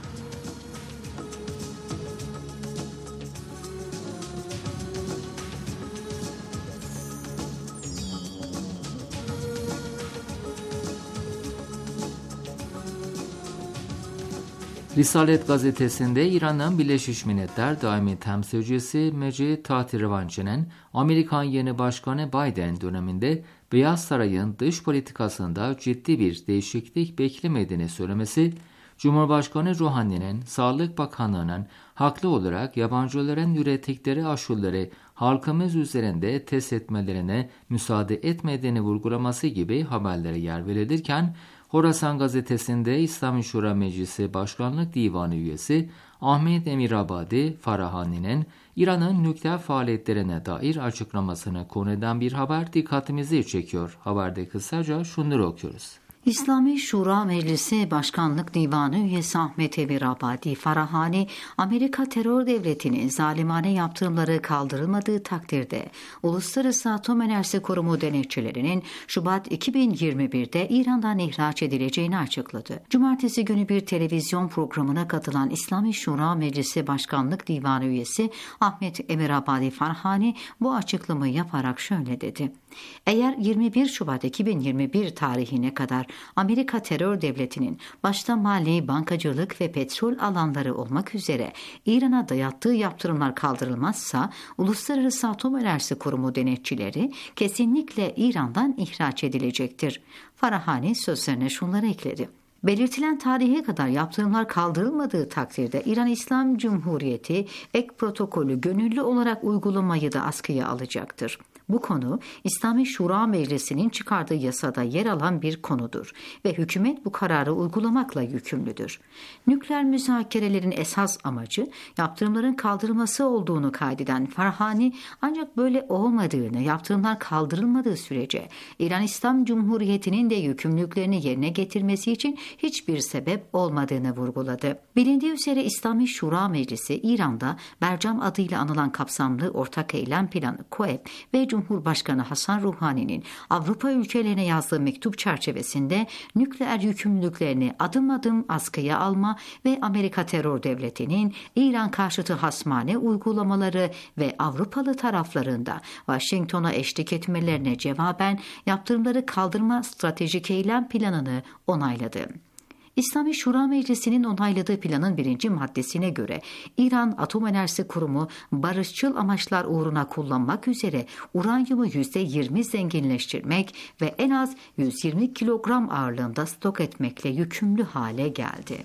Risalet gazetesinde İran'ın Birleşmiş Milletler daimi temsilcisi Mecid Tahirvanchi'nin Amerikan yeni başkanı Biden döneminde Beyaz Saray'ın dış politikasında ciddi bir değişiklik beklemediğini söylemesi, Cumhurbaşkanı Rouhani'nin Sağlık Bakanlığı'nın haklı olarak yabancıların ürettikleri aşıları halkımız üzerinde test etmelerine müsaade etmediğini vurgulaması gibi haberlere yer verilirken, Horasan gazetesinde İslami Şura Meclisi Başkanlık Divanı üyesi Ahmet Emirabadi Farahani'nin İran'ın nükleer faaliyetlerine dair açıklamasını konu eden bir haber dikkatimizi çekiyor. Haberde kısaca şunları okuyoruz. İslami Şura Meclisi Başkanlık Divanı üyesi Ahmet Emirabadi Farahani, Amerika terör devletinin zalimane yaptırımları kaldırılmadığı takdirde Uluslararası Atom Enerjisi Kurumu denetçilerinin Şubat iki bin yirmi bir'de İran'dan ihraç edileceğini açıkladı. Cumartesi günü bir televizyon programına katılan İslami Şura Meclisi Başkanlık Divanı üyesi Ahmet Emirabadi Farahani bu açıklamayı yaparak şöyle dedi. Eğer yirmi bir Şubat iki bin yirmi bir tarihine kadar Amerika terör devletinin başta mali, bankacılık ve petrol alanları olmak üzere İran'a dayattığı yaptırımlar kaldırılmazsa Uluslararası Atom Enerjisi Kurumu denetçileri kesinlikle İran'dan ihraç edilecektir. Farahani sözlerine şunları ekledi. Belirtilen tarihe kadar yaptırımlar kaldırılmadığı takdirde İran İslam Cumhuriyeti ek protokolü gönüllü olarak uygulamayı da askıya alacaktır. Bu konu İslami Şura Meclisi'nin çıkardığı yasada yer alan bir konudur ve hükümet bu kararı uygulamakla yükümlüdür. Nükleer müzakerelerin esas amacı yaptırımların kaldırılması olduğunu kaydeden Farahani, ancak böyle olmadığını, yaptırımlar kaldırılmadığı sürece İran İslam Cumhuriyeti'nin de yükümlülüklerini yerine getirmesi için hiçbir sebep olmadığını vurguladı. Bilindiği üzere İslami Şura Meclisi İran'da Bercam adıyla anılan kapsamlı ortak eylem planı KOEP ve Cumhurbaşkanı Hasan Rouhani'nin Avrupa ülkelerine yazdığı mektup çerçevesinde nükleer yükümlülüklerini adım adım askıya alma ve Amerika terör devletinin İran karşıtı hasmane uygulamaları ve Avrupalı taraflarında Washington'a eşlik etmelerine cevaben yaptırımları kaldırma stratejik eylem planını onayladı. İslami Şura Meclisi'nin onayladığı planın birinci maddesine göre İran Atom Enerjisi Kurumu barışçıl amaçlar uğruna kullanmak üzere uranyumu yüzde yirmi zenginleştirmek ve en az yüz yirmi kilogram ağırlığında stok etmekle yükümlü hale geldi.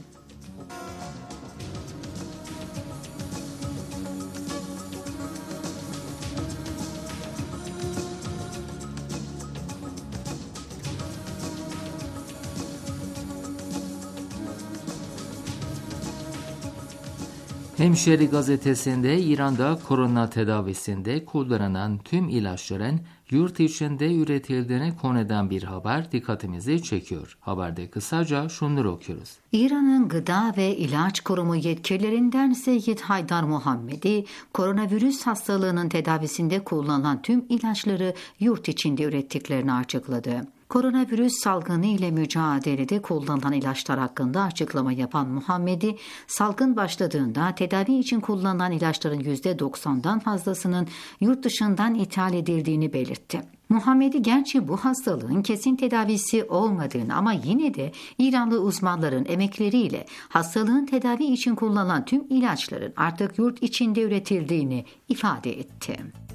Hemşeri gazetesinde İran'da korona tedavisinde kullanılan tüm ilaçların yurt içinde üretildiğine konu eden bir haber dikkatimizi çekiyor. Haberde kısaca şunları okuyoruz. İran'ın Gıda ve İlaç Kurumu yetkililerinden Seyyid Haydar Muhammedi, koronavirüs hastalığının tedavisinde kullanılan tüm ilaçları yurt içinde ürettiklerini açıkladı. Koronavirüs salgını ile mücadelede kullanılan ilaçlar hakkında açıklama yapan Muhammedi, salgın başladığında tedavi için kullanılan ilaçların yüzde doksan'dan fazlasının yurt dışından ithal edildiğini belirtti. Muhammedi gerçi bu hastalığın kesin tedavisi olmadığını ama yine de İranlı uzmanların emekleriyle hastalığın tedavi için kullanılan tüm ilaçların artık yurt içinde üretildiğini ifade etti.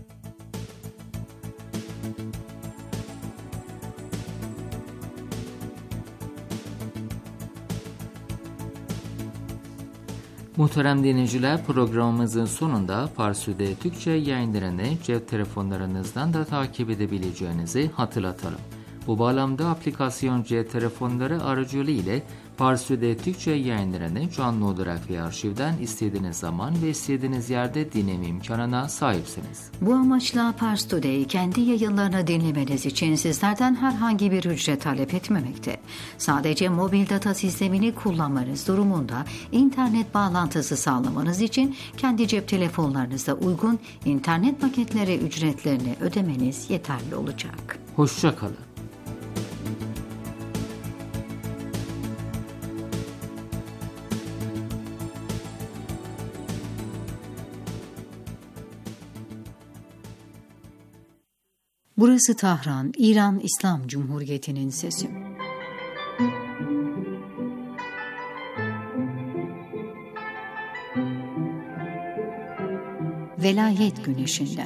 Muhterem dinleyiciler, programımızın sonunda Farsüde Türkçe yayınlarını cep telefonlarınızdan da takip edebileceğinizi hatırlatalım. Bu bağlamda aplikasyon cep telefonları aracılığıyla Farsça'da Türkçe yayınlarını canlı olarak ve arşivden istediğiniz zaman ve istediğiniz yerde dinleme imkanına sahipsiniz. Bu amaçla Pars Today kendi yayınlarını dinlemeniz için sizlerden herhangi bir ücret talep etmemekte. Sadece mobil data sistemini kullanmanız durumunda internet bağlantısı sağlamanız için kendi cep telefonlarınıza uygun internet paketleri ücretlerini ödemeniz yeterli olacak. Hoşça kalın. Burası Tahran, İran İslam Cumhuriyeti'nin sesi. Velayet Güneşinden.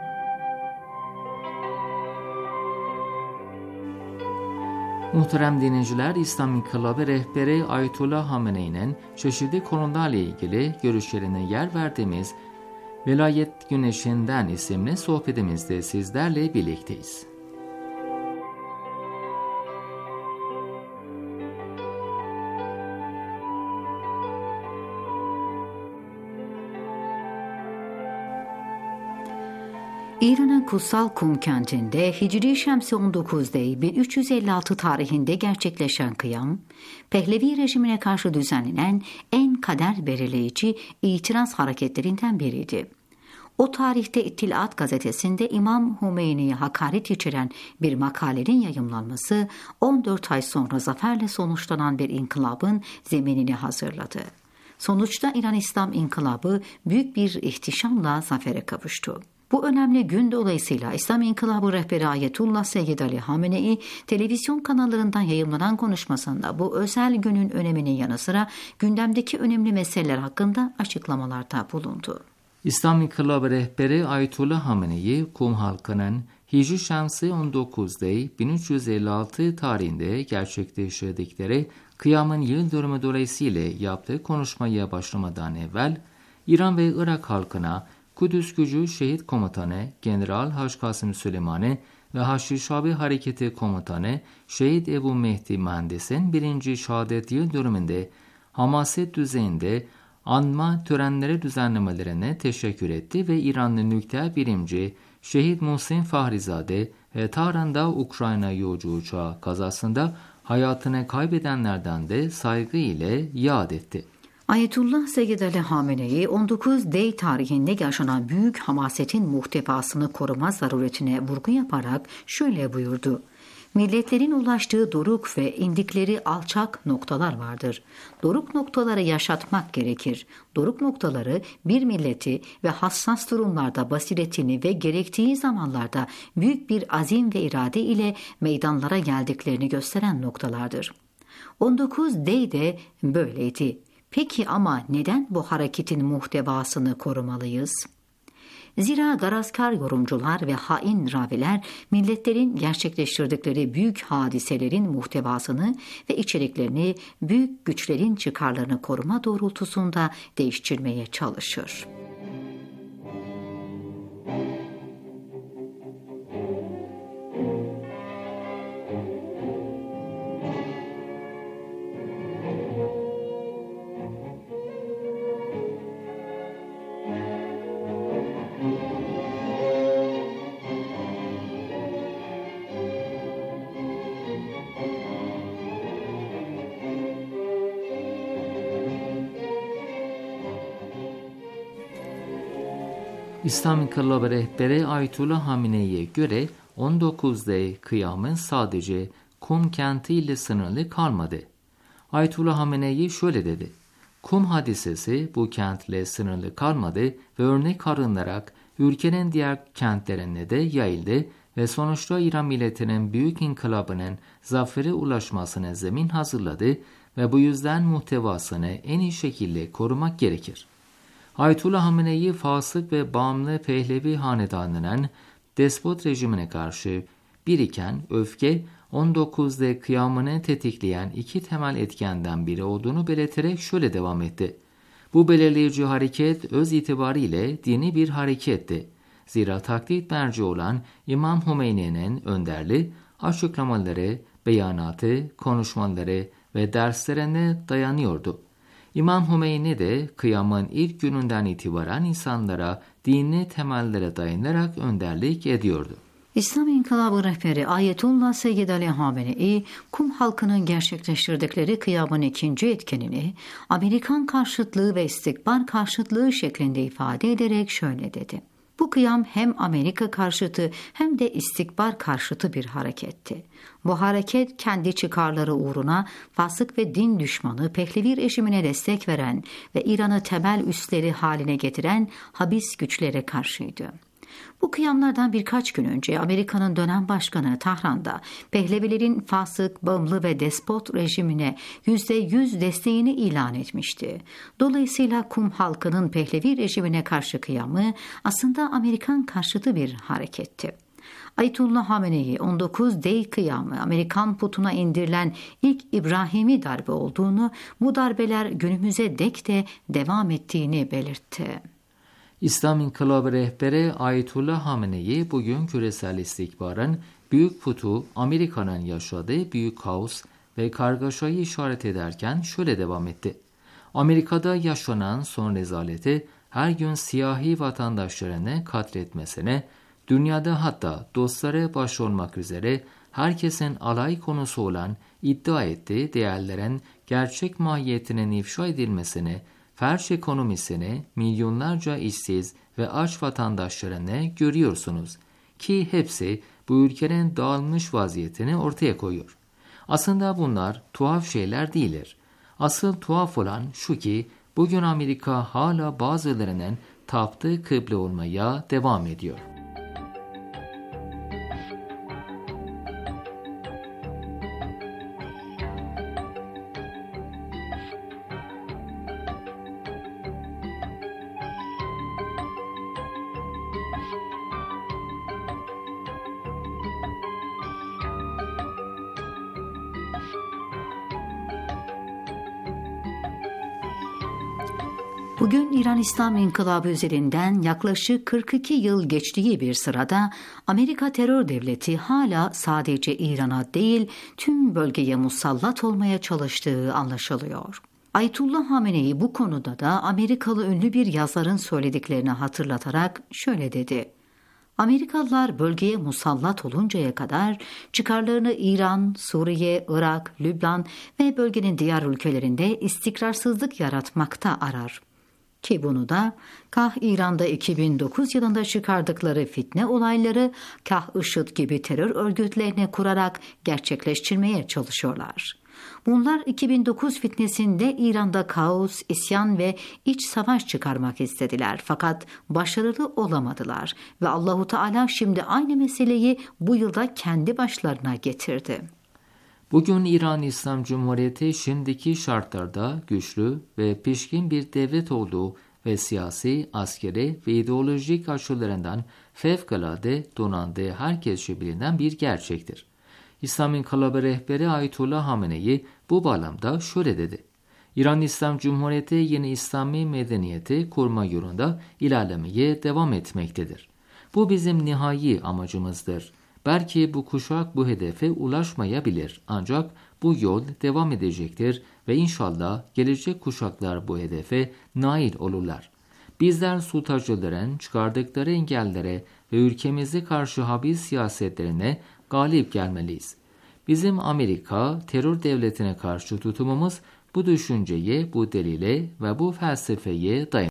Muhterem dinleyiciler, İslam İnkılabı rehberi Ayetullah Hamene'nin çeşitli konularla ilgili görüşlerine yer verdiğimiz Velayet Güneşinden isimli sohbetimizde sizlerle birlikteyiz. İran'ın Kutsal Kum kentinde Hicri Şemsi on dokuz'da bin üç yüz elli altı tarihinde gerçekleşen kıyam, Pehlevi rejimine karşı düzenlenen en kader belirleyici itiraz hareketlerinden biriydi. O tarihte İttilaat gazetesinde İmam Hümeyni'ye hakaret içeren bir makalenin yayımlanması on dört ay sonra zaferle sonuçlanan bir inkılabın zeminini hazırladı. Sonuçta İran İslam İnkılabı büyük bir ihtişamla zafere kavuştu. Bu önemli gün dolayısıyla İslam İnkılabı rehberi Ayetullah Seyyid Ali Hamenei televizyon kanallarından yayımlanan konuşmasında bu özel günün öneminin yanı sıra gündemdeki önemli meseleler hakkında açıklamalarda bulundu. İslam İnkılabı rehberi Ayetullah Hamenei, Kum halkının Hicri Şemsi on dokuz'da bin üç yüz elli altı tarihinde gerçekleştirdikleri kıyamın yıl dönümü dolayısıyla yaptığı konuşmaya başlamadan evvel İran ve Irak halkına Kudüs Gücü Şehit Komutanı General Hacı Kasım Süleymanı ve Haçlı Şabi Hareketi Komutanı Şehit Ebu Mehdi Mühendis'in birinci şehadet yıl dönümünde hamaset düzeyinde anma törenleri düzenlemelerine teşekkür etti ve İranlı nükleer birimci Şehit Muhsin Fahrizade ve Tahran'da Ukrayna yolcu uçağı kazasında hayatını kaybedenlerden de saygı ile yad etti. Ayetullah Seyyid Ali Hamenei on dokuz Dey tarihinde yaşanan büyük hamasetin muhtevasını koruma zaruretine vurgu yaparak şöyle buyurdu. Milletlerin ulaştığı doruk ve indikleri alçak noktalar vardır. Doruk noktaları yaşatmak gerekir. Doruk noktaları bir milleti ve hassas durumlarda basiretini ve gerektiği zamanlarda büyük bir azim ve irade ile meydanlara geldiklerini gösteren noktalardır. on dokuz Dey de böyleydi. Peki ama neden bu hareketin muhtevasını korumalıyız? Zira garazkar yorumcular ve hain raviler milletlerin gerçekleştirdikleri büyük hadiselerin muhtevasını ve içeriklerini büyük güçlerin çıkarlarını koruma doğrultusunda değiştirmeye çalışır. İslam İnkılabı rehberi Ayetullah Hamenei'ye göre on dokuz'da kıyamın sadece Kum kentiyle sınırlı kalmadı. Ayetullah Hamenei şöyle dedi. Kum hadisesi bu kentle sınırlı kalmadı ve örnek alınarak ülkenin diğer kentlerine de yayıldı ve sonuçta İran milletinin büyük inkılabının zafere ulaşmasına zemin hazırladı ve bu yüzden muhtevasını en iyi şekilde korumak gerekir. Ayetullah Hamenei fasık ve bağımlı Pehlevi hanedanının despot rejimine karşı biriken öfke on dokuz'da kıyamını tetikleyen iki temel etkenden biri olduğunu belirterek şöyle devam etti. Bu belirleyici hareket öz itibariyle dini bir hareketti. Zira taklit merci olan İmam Hümeyni'nin önderliği açıklamaları, beyanatı, konuşmaları ve derslerine dayanıyordu. İmam Hümeyni de kıyamın ilk gününden itibaren insanlara dini temellere dayanarak önderlik ediyordu. İslam İnkılabı rehberi Ayetullah Seyyid Ali Hamenei, Kum halkının gerçekleştirdikleri kıyamın ikinci etkenini Amerikan karşıtlığı ve istikbar karşıtlığı şeklinde ifade ederek şöyle dedi. Bu kıyam hem Amerika karşıtı hem de istikbar karşıtı bir hareketti. Bu hareket kendi çıkarları uğruna fasık ve din düşmanı Pehlevi rejimine destek veren ve İran'ı temel üsleri haline getiren habis güçlere karşıydı. Bu kıyamlardan birkaç gün önce Amerika'nın dönem başkanı Tahran'da Pehlevilerin fasık, bağımlı ve despot rejimine yüzde yüz desteğini ilan etmişti. Dolayısıyla Kum halkının Pehlevi rejimine karşı kıyamı aslında Amerikan karşıtı bir hareketti. Ayetullah Hamenei on dokuz Dey kıyamı Amerikan putuna indirilen ilk İbrahimi darbe olduğunu, bu darbeler günümüze dek de devam ettiğini belirtti. İslam İnkılabı rehberi Ayetullah Hamenei bugün küresel istikbarın büyük putu Amerika'nın yaşadığı büyük kaos ve kargaşayı işaret ederken şöyle devam etti. Amerika'da yaşanan son rezaleti her gün siyahi vatandaşlarını katletmesine, dünyada hatta dostları baş olmak üzere herkesin alay konusu olan iddia ettiği değerlerin gerçek mahiyetinin ifşa edilmesine, felç ekonomisini, milyonlarca işsiz ve aç vatandaşlarını görüyorsunuz ki hepsi bu ülkenin dağılmış vaziyetini ortaya koyuyor. Aslında bunlar tuhaf şeyler değildir. Asıl tuhaf olan şu ki bugün Amerika hala bazılarının taptığı kıble olmaya devam ediyor. Bugün İran İslam İnkılabı üzerinden yaklaşık kırk iki yıl geçtiği bir sırada Amerika terör devleti hala sadece İran'a değil tüm bölgeye musallat olmaya çalıştığı anlaşılıyor. Ayetullah Hamenei bu konuda da Amerikalı ünlü bir yazarın söylediklerini hatırlatarak şöyle dedi. Amerikalılar bölgeye musallat oluncaya kadar çıkarlarını İran, Suriye, Irak, Lübnan ve bölgenin diğer ülkelerinde istikrarsızlık yaratmakta arar. Ki bunu da kah İran'da iki bin dokuz yılında çıkardıkları fitne olayları, kah IŞİD gibi terör örgütlerini kurarak gerçekleştirmeye çalışıyorlar. Bunlar iki bin dokuz fitnesinde İran'da kaos, isyan ve iç savaş çıkarmak istediler fakat başarılı olamadılar ve Allahu Teala şimdi aynı meseleyi bu yılda kendi başlarına getirdi. Bugün İran İslam Cumhuriyeti şimdiki şartlarda güçlü ve pişkin bir devlet olduğu ve siyasi, askeri ve ideolojik açılarından fevkalade donandığı herkesçe bilinen bir gerçektir. İslam İnkılabı rehberi Ayetullah Hamenei bu bağlamda şöyle dedi. İran İslam Cumhuriyeti yeni İslami medeniyeti kurma yolunda ilerlemeye devam etmektedir. Bu bizim nihai amacımızdır. Belki bu kuşak bu hedefe ulaşmayabilir ancak bu yol devam edecektir ve inşallah gelecek kuşaklar bu hedefe nail olurlar. Bizler sultacıların çıkardıkları engellere ve ülkemize karşı habis siyasetlerine galip gelmeliyiz. Bizim Amerika terör devletine karşı tutumumuz bu düşünceye, bu delile ve bu felsefeye dayanır.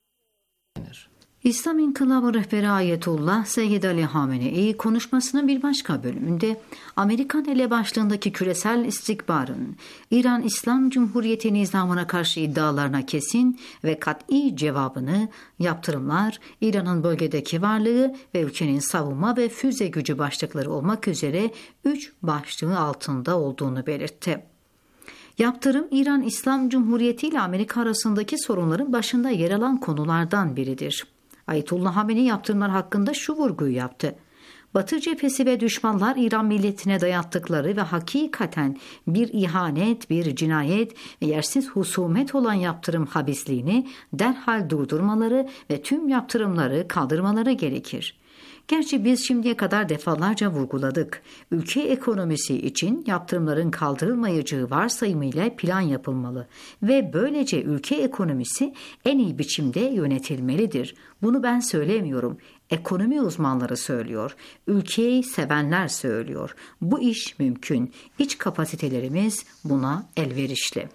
İslam İnkılabı rehberi Ayetullah Seyyid Ali Hamenei konuşmasının bir başka bölümünde Amerikan elebaşlığındaki küresel istikbarın İran İslam Cumhuriyeti nizamına karşı iddialarına kesin ve kat'i cevabını yaptırımlar, İran'ın bölgedeki varlığı ve ülkenin savunma ve füze gücü başlıkları olmak üzere üç başlığı altında olduğunu belirtti. Yaptırım, İran İslam Cumhuriyeti ile Amerika arasındaki sorunların başında yer alan konulardan biridir. Ayetullah Hamenei yaptırımlar hakkında şu vurguyu yaptı. Batı cephesi ve düşmanlar İran milletine dayattıkları ve hakikaten bir ihanet, bir cinayet ve yersiz husumet olan yaptırım habisliğini derhal durdurmaları ve tüm yaptırımları kaldırmaları gerekir. Gerçi biz şimdiye kadar defalarca vurguladık. Ülke ekonomisi için yaptırımların kaldırılmayacağı varsayımıyla plan yapılmalı ve böylece ülke ekonomisi en iyi biçimde yönetilmelidir. Bunu ben söylemiyorum. Ekonomi uzmanları söylüyor. Ülkeyi sevenler söylüyor. Bu iş mümkün. İç kapasitelerimiz buna elverişli.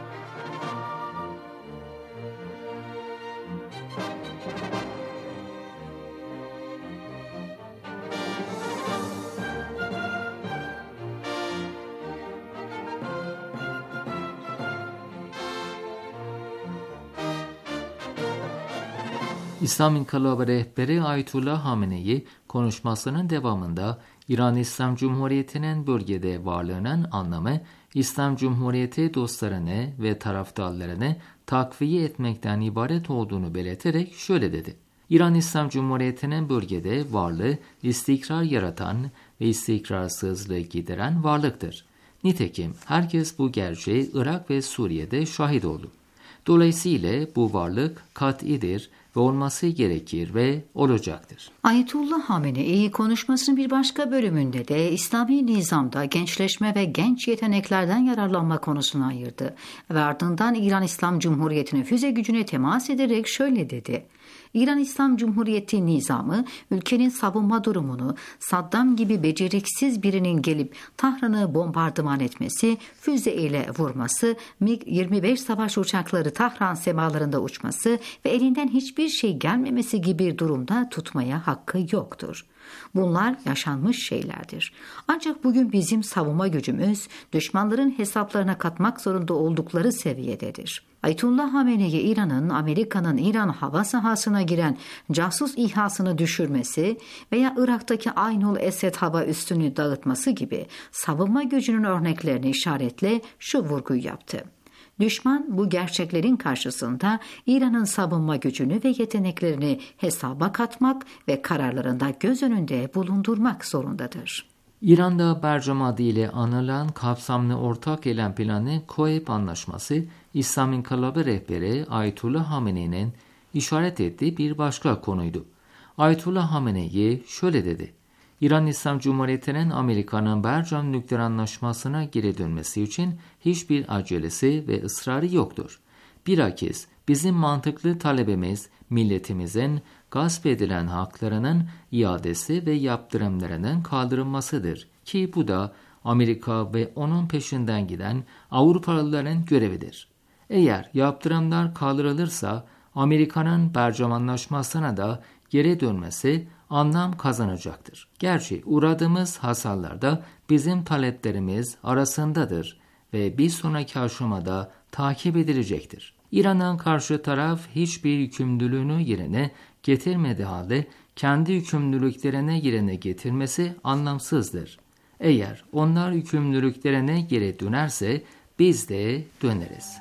İslam İnkılabı rehberi Ayetullah Hamenei konuşmasının devamında İran İslam Cumhuriyeti'nin bölgede varlığının anlamı İslam Cumhuriyeti dostlarını ve taraftarlarını takviye etmekten ibaret olduğunu belirterek şöyle dedi. İran İslam Cumhuriyeti'nin bölgede varlığı istikrar yaratan ve istikrarsızlığı gideren varlıktır. Nitekim herkes bu gerçeği Irak ve Suriye'de şahit oldu. Dolayısıyla bu varlık kat'idir ve olması gerekir ve olacaktır. Ayetullah Hamenei konuşmasının bir başka bölümünde de İslami nizamda gençleşme ve genç yeteneklerden yararlanma konusunu ayırdı ve ardından İran İslam Cumhuriyeti'nin füze gücüne temas ederek şöyle dedi. İran İslam Cumhuriyeti nizamı ülkenin savunma durumunu Saddam gibi beceriksiz birinin gelip Tahran'ı bombardıman etmesi, füze ile vurması, MiG yirmi beş savaş uçakları Tahran semalarında uçması ve elinden hiçbir şey gelmemesi gibi durumda tutmaya hakkı yoktur. Bunlar yaşanmış şeylerdir. Ancak bugün bizim savunma gücümüz düşmanların hesaplarına katmak zorunda oldukları seviyededir. Ayetullah Hamenei İran'ın Amerika'nın İran hava sahasına giren casus İHA'sını düşürmesi veya Irak'taki Aynul Esed hava üssünü dağıtması gibi savunma gücünün örneklerini işaretle şu vurguyu yaptı. Düşman bu gerçeklerin karşısında İran'ın savunma gücünü ve yeteneklerini hesaba katmak ve kararlarında göz önünde bulundurmak zorundadır. İran'da Bercam adıyla anılan kapsamlı ortak eylem planı Koep Anlaşması, İslam İnkılabı rehberi Ayetullah Hamenei'nin işaret ettiği bir başka konuydu. Ayetullah Hamenei şöyle dedi. İran İslam Cumhuriyeti'nin Amerika'nın Bercam nükleer anlaşmasına geri dönmesi için hiçbir acelesi ve ısrarı yoktur. Bilakis bizim mantıklı talebimiz milletimizin gasp edilen haklarının iadesi ve yaptırımlarının kaldırılmasıdır ki bu da Amerika ve onun peşinden giden Avrupalıların görevidir. Eğer yaptırımlar kaldırılırsa Amerika'nın Bercam Anlaşması'na da geri dönmesi anlam kazanacaktır. Gerçi uğradığımız hasarlar da bizim taleplerimiz arasındadır ve bir sonraki aşamada takip edilecektir. İran'ın karşı taraf hiçbir yükümlülüğünü yerine getirmediği halde kendi yükümlülüklerine yerine getirmesi anlamsızdır. Eğer onlar yükümlülüklerine geri dönerse biz de döneriz.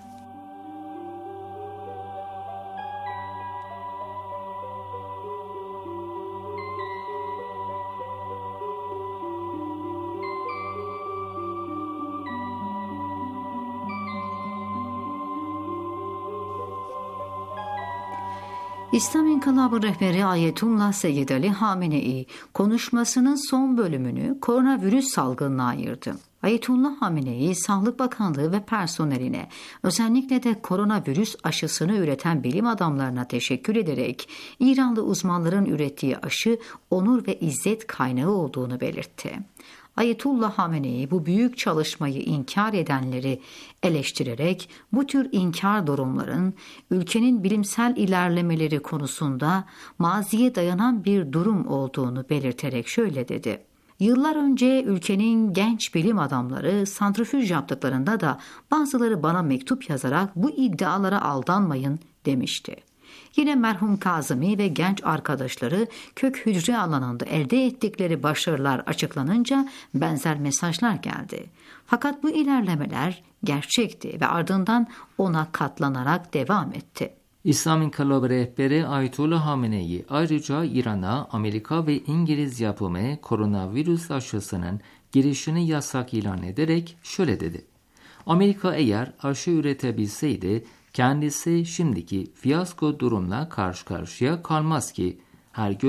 İslam İnkılabı rehberi Ayetullah Seyyid Ali Hamenei konuşmasının son bölümünü koronavirüs salgınına ayırdı. Ayetullah Hamenei, Sağlık Bakanlığı ve personeline, özellikle de koronavirüs aşısını üreten bilim adamlarına teşekkür ederek İranlı uzmanların ürettiği aşı onur ve izzet kaynağı olduğunu belirtti. Ayetullah Hamenei bu büyük çalışmayı inkar edenleri eleştirerek bu tür inkar durumların ülkenin bilimsel ilerlemeleri konusunda maziye dayanan bir durum olduğunu belirterek şöyle dedi. Yıllar önce ülkenin genç bilim adamları santrifüj yaptıklarında da bazıları bana mektup yazarak bu iddialara aldanmayın demişti. Yine merhum Kazımi ve genç arkadaşları kök hücre alanında elde ettikleri başarılar açıklanınca benzer mesajlar geldi. Fakat bu ilerlemeler gerçekti ve ardından ona katlanarak devam etti. İslam İnkılabı rehberi Ayetullah Hamenei ayrıca İran'a Amerika ve İngiliz yapımı koronavirüs aşısının girişini yasak ilan ederek şöyle dedi. Amerika eğer aşı üretebilseydi kendisi şimdiki fiyasko durumla karşı karşıya kalmaz ki her gün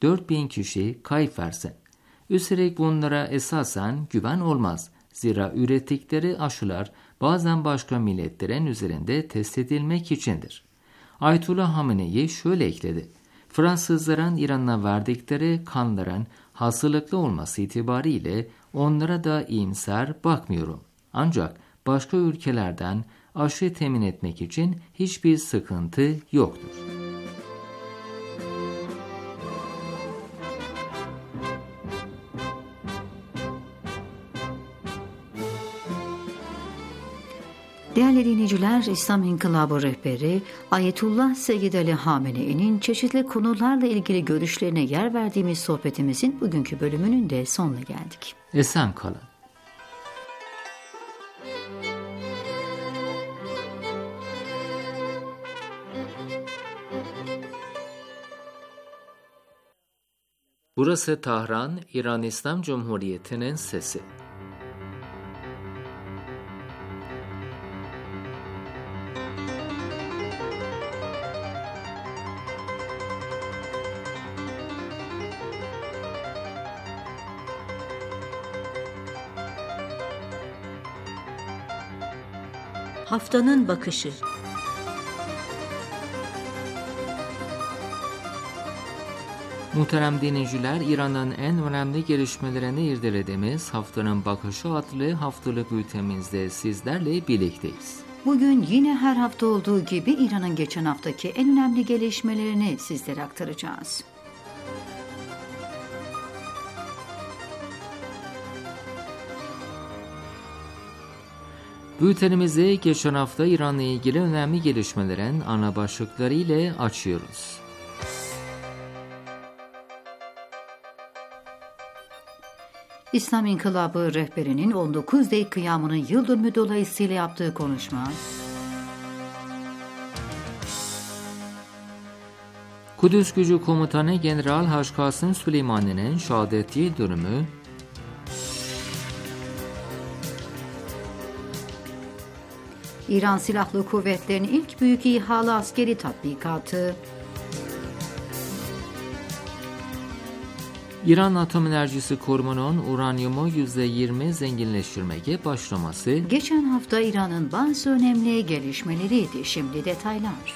dört bin kişi kayıp versin. Üstelik bunlara esasen güven olmaz. Zira ürettikleri aşılar bazen başka milletlerin üzerinde test edilmek içindir. Ayetullah Hamenei şöyle ekledi. Fransızların İran'a verdikleri kanların hastalıklı olması itibariyle onlara da iyimser bakmıyorum. Ancak başka ülkelerden aşı temin etmek için hiçbir sıkıntı yoktur. Değerli dinleyiciler, İslam İnkılabı rehberi Ayetullah Seyyid Ali Hamenei'nin çeşitli konularla ilgili görüşlerine yer verdiğimiz sohbetimizin bugünkü bölümünün de sonuna geldik. Esen kalın. Burası Tahran, İran İslam Cumhuriyeti'nin sesi. Haftanın bakışı. Muhterem dinleyiciler, İran'ın en önemli gelişmelerini irdelediğimiz Haftanın Bakışı adlı haftalık bültenimizde sizlerle birlikteyiz. Bugün yine her hafta olduğu gibi İran'ın geçen haftaki en önemli gelişmelerini sizlere aktaracağız. Bültenimizi geçen hafta İran'la ilgili önemli gelişmelerin ana başlıkları ile açıyoruz. İslam İnkılabı rehberinin on dokuz Dey kıyamının yıl dönümü dolayısıyla yaptığı konuşma, Kudüs Gücü Komutanı General Haşkasım Süleymani'nin şehadet yıl dönümü, İran Silahlı Kuvvetleri'nin ilk büyük İHA'lı askeri tatbikatı, İran Atom Enerjisi Kurumu'nun uranyumu yüzde yirmi zenginleştirmeye başlaması, geçen hafta İran'ın bazı önemli gelişmeleriydi. Şimdi detaylar.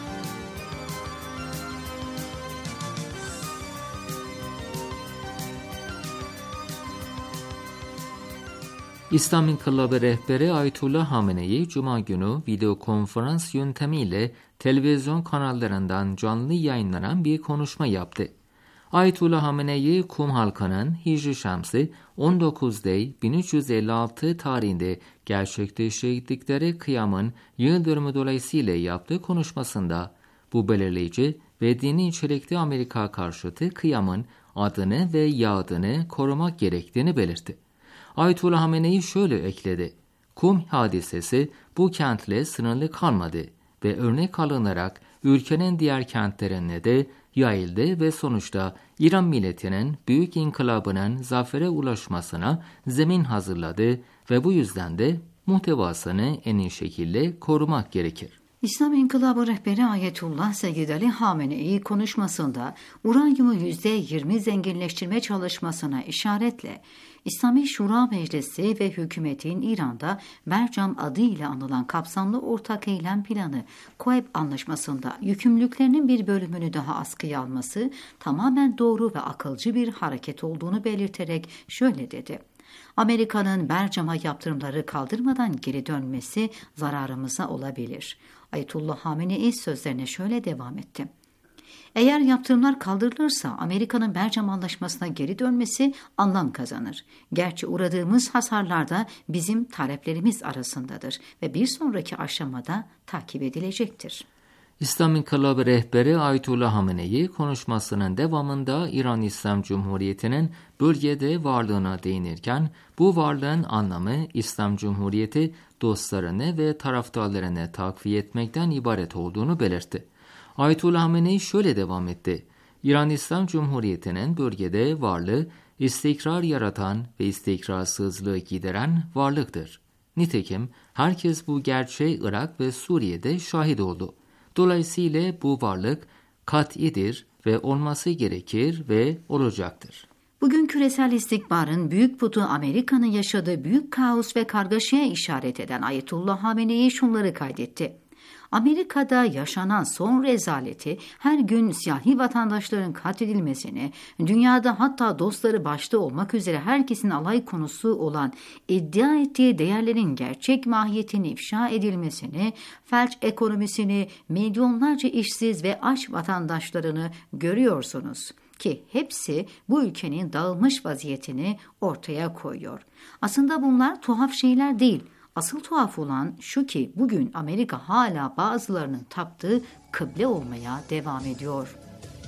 İslam İnkılabı rehberi Ayetullah Hamenei, Cuma günü video konferans yöntemiyle televizyon kanallarından canlı yayınlanan bir konuşma yaptı. Ayetullah Hamenei, Kum halkının Hicri Şemsi on dokuz Dey bin üç yüz elli altı tarihinde gerçekleştirdikleri kıyamın yıl dönümü dolayısıyla yaptığı konuşmasında bu belirleyici ve dini içerikli Amerika karşıtı kıyamın adını ve yağdını korumak gerektiğini belirtti. Ayetullah Hamenei şöyle ekledi. Kum hadisesi bu kentle sınırlı kalmadı ve örnek alınarak ülkenin diğer kentlerine de yayıldı ve sonuçta İran milletinin büyük inkılabının zafere ulaşmasına zemin hazırladı ve bu yüzden de muhtevasını en iyi şekilde korumak gerekir. İslam İnkılabı rehberi Ayetullah Seyyid Ali Hamenei konuşmasında uranyumu yüzde yirmi zenginleştirme çalışmasına işaretle İslami Şura Meclisi ve hükümetin İran'da Bercam adıyla anılan kapsamlı ortak eylem planı Koeb Anlaşması'nda yükümlülüklerinin bir bölümünü daha askıya alması tamamen doğru ve akılcı bir hareket olduğunu belirterek şöyle dedi. Amerika'nın Bercam'a yaptırımları kaldırmadan geri dönmesi zararımıza olabilir. Ayetullah Hamenei sözlerine şöyle devam etti. Eğer yaptırımlar kaldırılırsa Amerika'nın Bercam Anlaşması'na geri dönmesi anlam kazanır. Gerçi uğradığımız hasarlar da bizim taleplerimiz arasındadır ve bir sonraki aşamada takip edilecektir. İslam İnkılabı rehberi Ayetullah Hamenei konuşmasının devamında İran İslam Cumhuriyeti'nin bölgede varlığına değinirken bu varlığın anlamı İslam Cumhuriyeti dostlarını ve taraftarlarını takviye etmekten ibaret olduğunu belirtti. Ayetullah Hamenei şöyle devam etti. İran İslam Cumhuriyeti'nin bölgede varlığı istikrar yaratan ve istikrarsızlığı gideren varlıktır. Nitekim herkes bu gerçeğe Irak ve Suriye'de şahit oldu. Dolayısıyla bu varlık kat'idir ve olması gerekir ve olacaktır. Bugün küresel istikbarın büyük putu Amerika'nın yaşadığı büyük kaos ve kargaşaya işaret eden Ayetullah Hamenei şunları kaydetti. Amerika'da yaşanan son rezaleti, her gün siyahi vatandaşların katledilmesini, dünyada hatta dostları başta olmak üzere herkesin alay konusu olan iddia ettiği değerlerin gerçek mahiyetini ifşa edilmesini, felç ekonomisini, milyonlarca işsiz ve aç vatandaşlarını görüyorsunuz ki hepsi bu ülkenin dağılmış vaziyetini ortaya koyuyor. Aslında bunlar tuhaf şeyler değil. Asıl tuhaf olan şu ki bugün Amerika hala bazılarının taptığı kıble olmaya devam ediyor.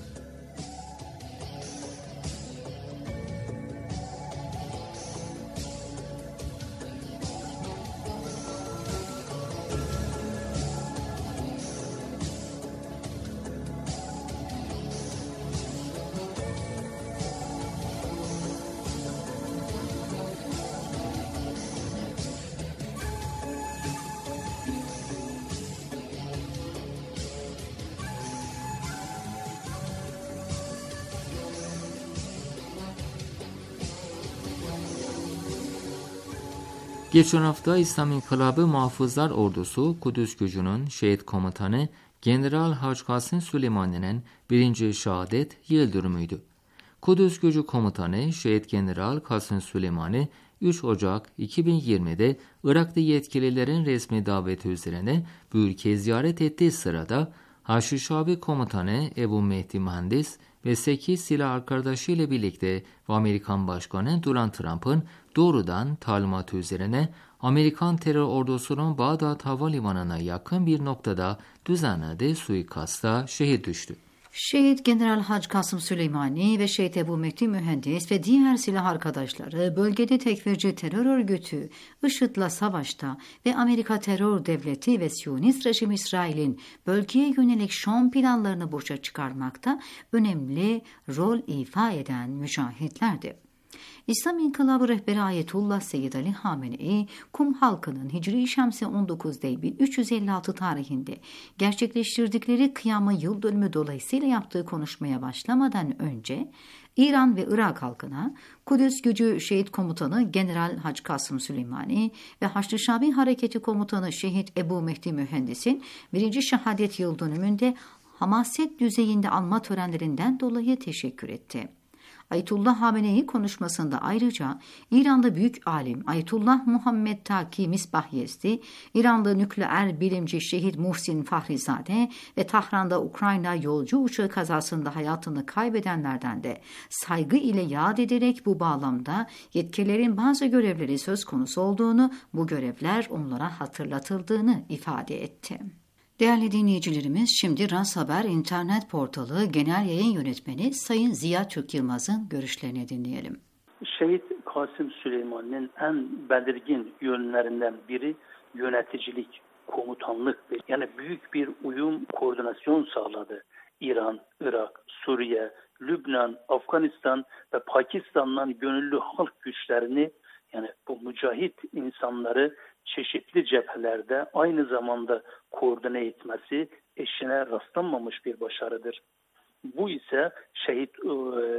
Geçen hafta İslam İnkılabı Muhafızlar Ordusu Kudüs Gücü'nün şehit komutanı General Hacı Kasım Süleyman'ın birinci şehadet yıl dönümüydü. Kudüs Gücü komutanı şehit General Kasım Süleyman'ı üç Ocak iki bin yirmide Irak'ta yetkililerin resmi daveti üzerine bu ülkeyi ziyaret ettiği sırada Haçlı Şabi komutanı Ebu Mehdi Mühendis ve sekiz silah arkadaşı ile birlikte ve Amerikan Başkanı Donald Trump'ın doğrudan talimatı üzerine Amerikan terör ordusunun Bağdat Havalimanı'na yakın bir noktada düzenlediği suikasta şehit düştü. Şehit General Hacı Kasım Süleymani ve Şehit Ebu Mehdi Mühendis ve diğer silah arkadaşları bölgede tekfirci terör örgütü IŞİD'le savaşta ve Amerika terör devleti ve Siyonist rejim İsrail'in bölgeye yönelik Şam planlarını boşa çıkarmakta önemli rol ifa eden mücahitlerdi. İslam İnkılabı rehberi Ayetullah Seyyid Ali Hamenei, Kum halkının Hicri Şemsi on dokuz değil bin üç yüz elli altı tarihinde gerçekleştirdikleri kıyama yıl dönümü dolayısıyla yaptığı konuşmaya başlamadan önce İran ve Irak halkına Kudüs Gücü Şehit Komutanı General Hacı Kasım Süleymani ve Haçlı Şabi Hareketi Komutanı Şehit Ebu Mehdi Mühendis'in birinci şehadet yıl dönümünde hamaset düzeyinde alma törenlerinden dolayı teşekkür etti. Ayetullah Hamenei konuşmasında ayrıca İranlı büyük alim Ayetullah Muhammed Taki Misbahyezdi, İranlı nükleer bilimci şehit Muhsin Fahrizade ve Tahran'da Ukrayna yolcu uçağı kazasında hayatını kaybedenlerden de saygı ile yad ederek bu bağlamda yetkililerin bazı görevleri söz konusu olduğunu, bu görevler onlara hatırlatıldığını ifade etti. Değerli dinleyicilerimiz, şimdi Ras Haber İnternet Portalı Genel Yayın Yönetmeni Sayın Ziya Türk Yılmaz'ın görüşlerini dinleyelim. Şehit Kasım Süleyman'ın en belirgin yönlerinden biri yöneticilik, komutanlık, yani büyük bir uyum, koordinasyon sağladı. İran, Irak, Suriye, Lübnan, Afganistan ve Pakistan'dan gönüllü halk güçlerini, yani bu mücahit insanları çeşitli cephelerde aynı zamanda koordine etmesi eşine rastlanmamış bir başarıdır. Bu ise şehit e,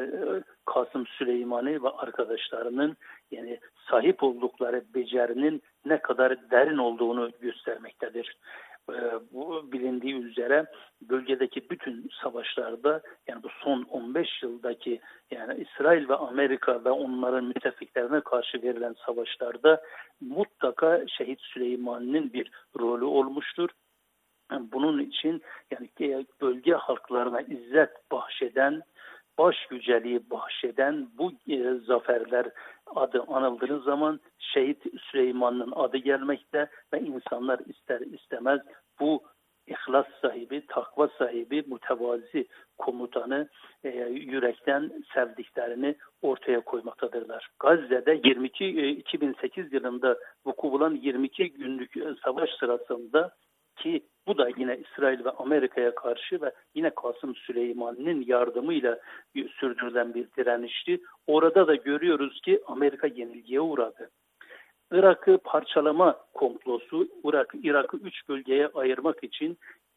Kasım Süleymani ve arkadaşlarının yani sahip oldukları becerinin ne kadar derin olduğunu göstermektedir. E, bu bilindiği üzere bölgedeki bütün savaşlarda, yani bu son on beş yıldaki yani İsrail ve Amerika ve onların müttefiklerine karşı verilen savaşlarda mutlaka şehit Süleyman'ın bir rolü olmuştur. Bunun için yani bölge halklarına izzet bahşeden, baş yüceliği bahşeden bu e, zaferler adı anıldığı zaman şehit Süleyman'ın adı gelmekte ve insanlar ister istemez bu ihlas sahibi, takva sahibi, mütevazi komutanı e, yürekten sevdiklerini ortaya koymaktadırlar. Gazze'de yirmi iki iki bin sekiz yılında vuku bulan yirmi iki günlük savaş sırasında, ki bu da yine İsrail ve Amerika'ya karşı ve yine Kasım Süleyman'ın yardımıyla sürdürülen bir direnişti. Orada da görüyoruz ki Amerika yenilgiye uğradı. Irak'ı parçalama komplosu, Irak, Irak'ı üç bölgeye ayırmak için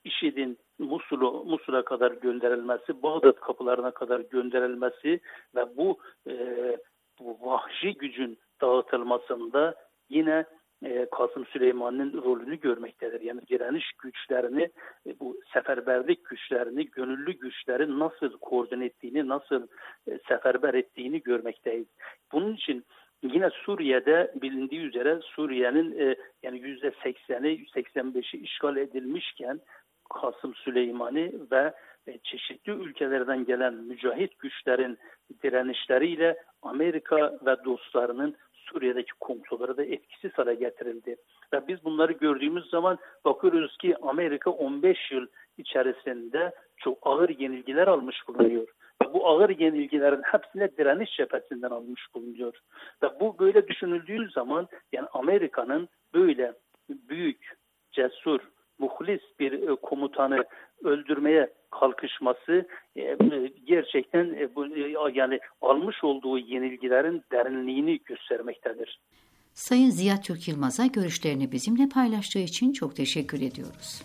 IŞİD'in Musul'u, Musul'a kadar gönderilmesi, Bağdat kapılarına kadar gönderilmesi ve bu, e, bu vahşi gücün dağıtılmasında yine e, Kasım Süleyman'ın rolünü görmektedir. Yani direniş güçlerini, e, bu seferberlik güçlerini, gönüllü güçleri nasıl koordine ettiğini, nasıl e, seferber ettiğini görmekteyiz. Bunun için yine Suriye'de bilindiği üzere Suriye'nin e, yani yüzde sekseni, seksen beşi işgal edilmişken Kasım Süleyman'ı ve e, çeşitli ülkelerden gelen mücahit güçlerin direnişleriyle Amerika ve dostlarının Suriye'deki komploları da etkisiz hale getirildi. Ve biz bunları gördüğümüz zaman bakıyoruz ki Amerika on beş yıl içerisinde çok ağır yenilgiler almış bulunuyor. Ve bu ağır yenilgilerin hepsine direniş cephesinden almış bulunuyor. Ve bu böyle düşünüldüğü zaman yani Amerika'nın böyle büyük, cesur, muhlis bir komutanı öldürmeye kalkışması gerçekten yani almış olduğu yenilgilerin derinliğini göstermektedir. Sayın Ziya Türk Yılmaz'a görüşlerini bizimle paylaştığı için çok teşekkür ediyoruz.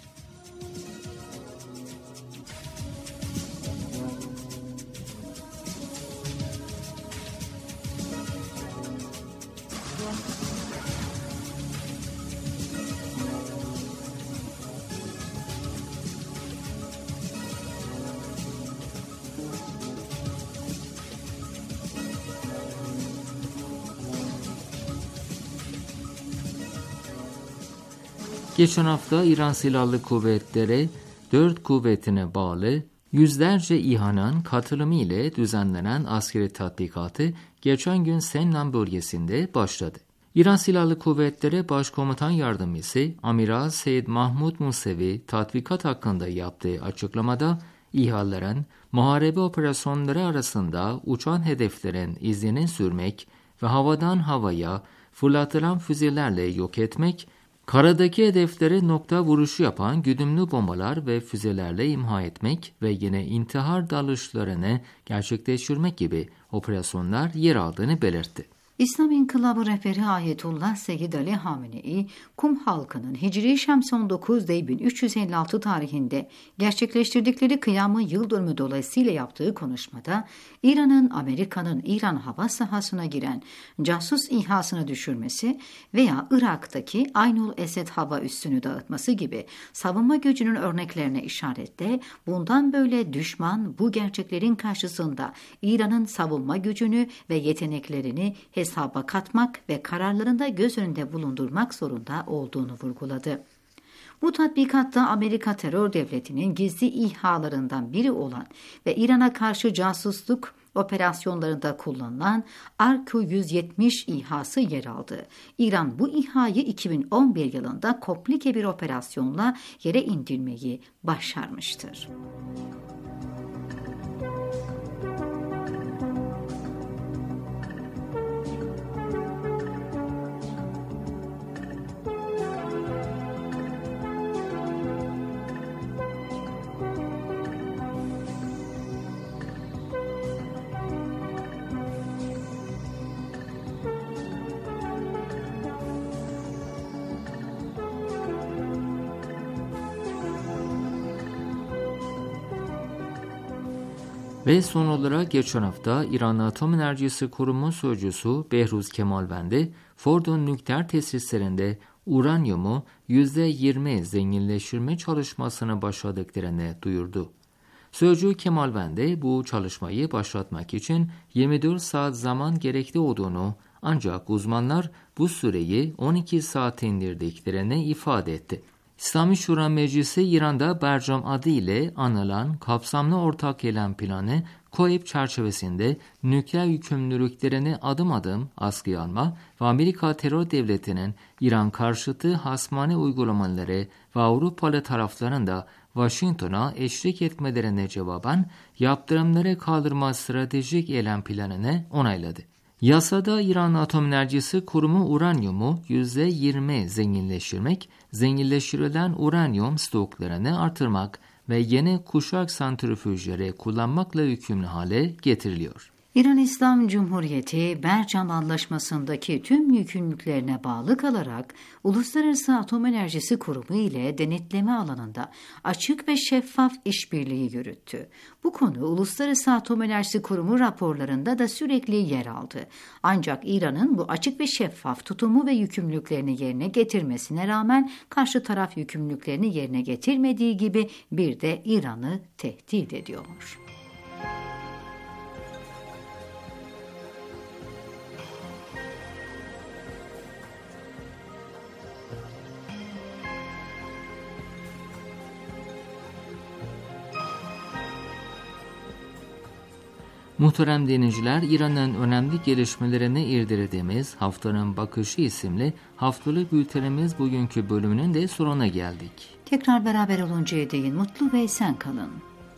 Geçen hafta İran Silahlı Kuvvetleri dört kuvvetine bağlı yüzlerce İHA'nın katılımı ile düzenlenen askeri tatbikatı geçen gün Sennan bölgesinde başladı. İran Silahlı Kuvvetleri Başkomutan Yardımcısı Amiral Seyyid Mahmud Musevi tatbikat hakkında yaptığı açıklamada İHA'ların muharebe operasyonları arasında uçan hedeflerin izini sürmek ve havadan havaya fırlatılan füzelerle yok etmek, karadaki hedeflere nokta vuruşu yapan güdümlü bombalar ve füzelerle imha etmek ve yine intihar dalışlarını gerçekleştirmek gibi operasyonlar yer aldığını belirtti. İslam İnkılabı rehberi Ayetullah Seyyid Ali Hamenei, Kum halkının Hicri Şemsi on dokuz bin üç yüz elli altı tarihinde gerçekleştirdikleri kıyamı yıl dönümü dolayısıyla yaptığı konuşmada, İran'ın Amerika'nın İran hava sahasına giren casus İHA'sını düşürmesi veya Irak'taki Aynul Esed hava üssünü dağıtması gibi savunma gücünün örneklerine işaretle bundan böyle düşman bu gerçeklerin karşısında İran'ın savunma gücünü ve yeteneklerini hesaba katmak ve kararlarında göz önünde bulundurmak zorunda olduğunu vurguladı. Bu tatbikatta Amerika terör devletinin gizli İHA'larından biri olan ve İran'a karşı casusluk operasyonlarında kullanılan R Q yüz yetmiş İHA'sı yer aldı. İran bu İHA'yı iki bin on bir yılında komplike bir operasyonla yere indirmeyi başarmıştır. Ve son olarak geçen hafta İran Atom Enerjisi Kurumu Sözcüsü Behruz Kemalvendi, Fordo nükleer tesislerinde uranyumu yüzde yirmi zenginleştirme çalışmasını başladıklarını duyurdu. Sözcü Kemalvendi bu çalışmayı başlatmak için yirmi dört saat zaman gerekli olduğunu, ancak uzmanlar bu süreyi on iki saate indirdiklerini ifade etti. İslami Şura Meclisi İran'da Bercam adı ile anılan kapsamlı ortak eylem planı KOİP çerçevesinde nükleer yükümlülüklerini adım adım askıya alma ve Amerika terör devletinin İran karşıtı hasmane uygulamaları ve Avrupalı tarafların da Washington'a eşlik etmelerine cevaben yaptırımları kaldırma stratejik eylem planını onayladı. Yasada İran Atom Enerjisi Kurumu uranyumu yüzde yirmi zenginleştirmek, zenginleştirilen uranyum stoklarını artırmak ve yeni kuşak santrifüjleri kullanmakla yükümlü hale getiriliyor. İran İslam Cumhuriyeti, Bercam Anlaşması'ndaki tüm yükümlülüklerine bağlı kalarak Uluslararası Atom Enerjisi Kurumu ile denetleme alanında açık ve şeffaf işbirliği yürüttü. Bu konu Uluslararası Atom Enerjisi Kurumu raporlarında da sürekli yer aldı. Ancak İran'ın bu açık ve şeffaf tutumu ve yükümlülüklerini yerine getirmesine rağmen karşı taraf yükümlülüklerini yerine getirmediği gibi bir de İran'ı tehdit ediyor. Muhterem dinleyiciler, İran'ın önemli gelişmelerine irdelediğimiz Haftanın Bakışı isimli haftalık bültenimiz bugünkü bölümünün de sonuna geldik. Tekrar beraber oluncaya değin mutlu ve esen kalın.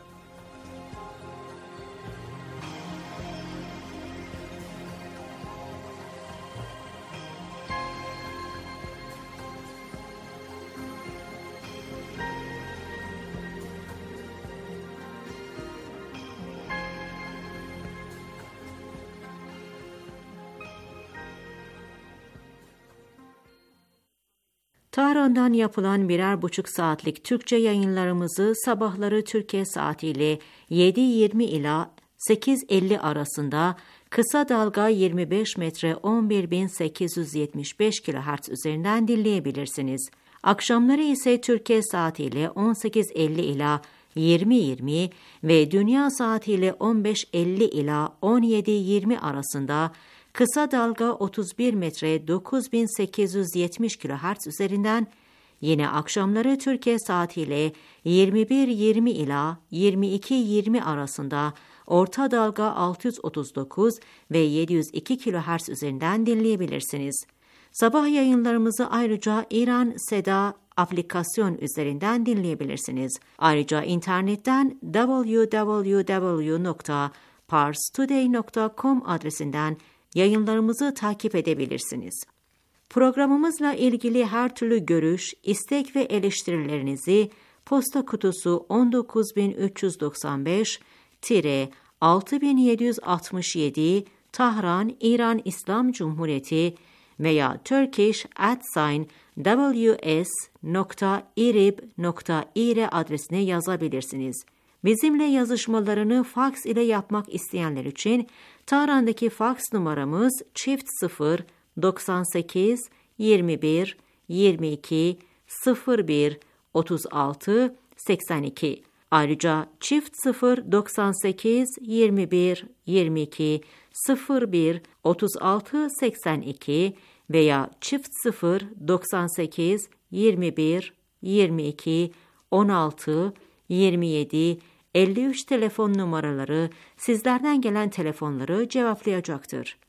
Tahran'dan yapılan birer buçuk saatlik Türkçe yayınlarımızı sabahları Türkiye saatiyle yedi yirmi ila sekiz elli arasında kısa dalga yirmi beş metre on bir bin sekiz yüz yetmiş beş kilohertz üzerinden dinleyebilirsiniz. Akşamları ise Türkiye saatiyle on sekiz elli ila yirmi yirmi ve dünya saatiyle on beş elli ila on yedi yirmi arasında kısa dalga otuz bir metre dokuz bin sekiz yüz yetmiş kilohertz üzerinden, yine akşamları Türkiye saatiyle yirmi bir yirmi ila yirmi iki yirmi arasında orta dalga altı yüz otuz dokuz ve yedi yüz iki kilohertz üzerinden dinleyebilirsiniz. Sabah yayınlarımızı ayrıca İran Seda aplikasyon üzerinden dinleyebilirsiniz. Ayrıca internetten double-u double-u double-u nokta pars today nokta com adresinden yayınlarımızı takip edebilirsiniz. Programımızla ilgili her türlü görüş, istek ve eleştirilerinizi posta kutusu on dokuz bin üç yüz doksan beş altı bin yedi yüz altmış yedi Tahran, İran İslam Cumhuriyeti veya turkish at sign ws nokta irib nokta ir adresine yazabilirsiniz. Bizimle yazışmalarını faks ile yapmak isteyenler için Tahran'daki faks numaramız çift sıfır doksan sekiz yirmi bir yirmi iki sıfır bir otuz altı seksen iki. Ayrıca çift sıfır doksan sekiz yirmi bir yirmi iki sıfır bir otuz altı seksen iki veya çift sıfır doksan sekiz yirmi bir yirmi iki on altı yirmi yedi elli üç telefon numaraları sizlerden gelen telefonları cevaplayacaktır.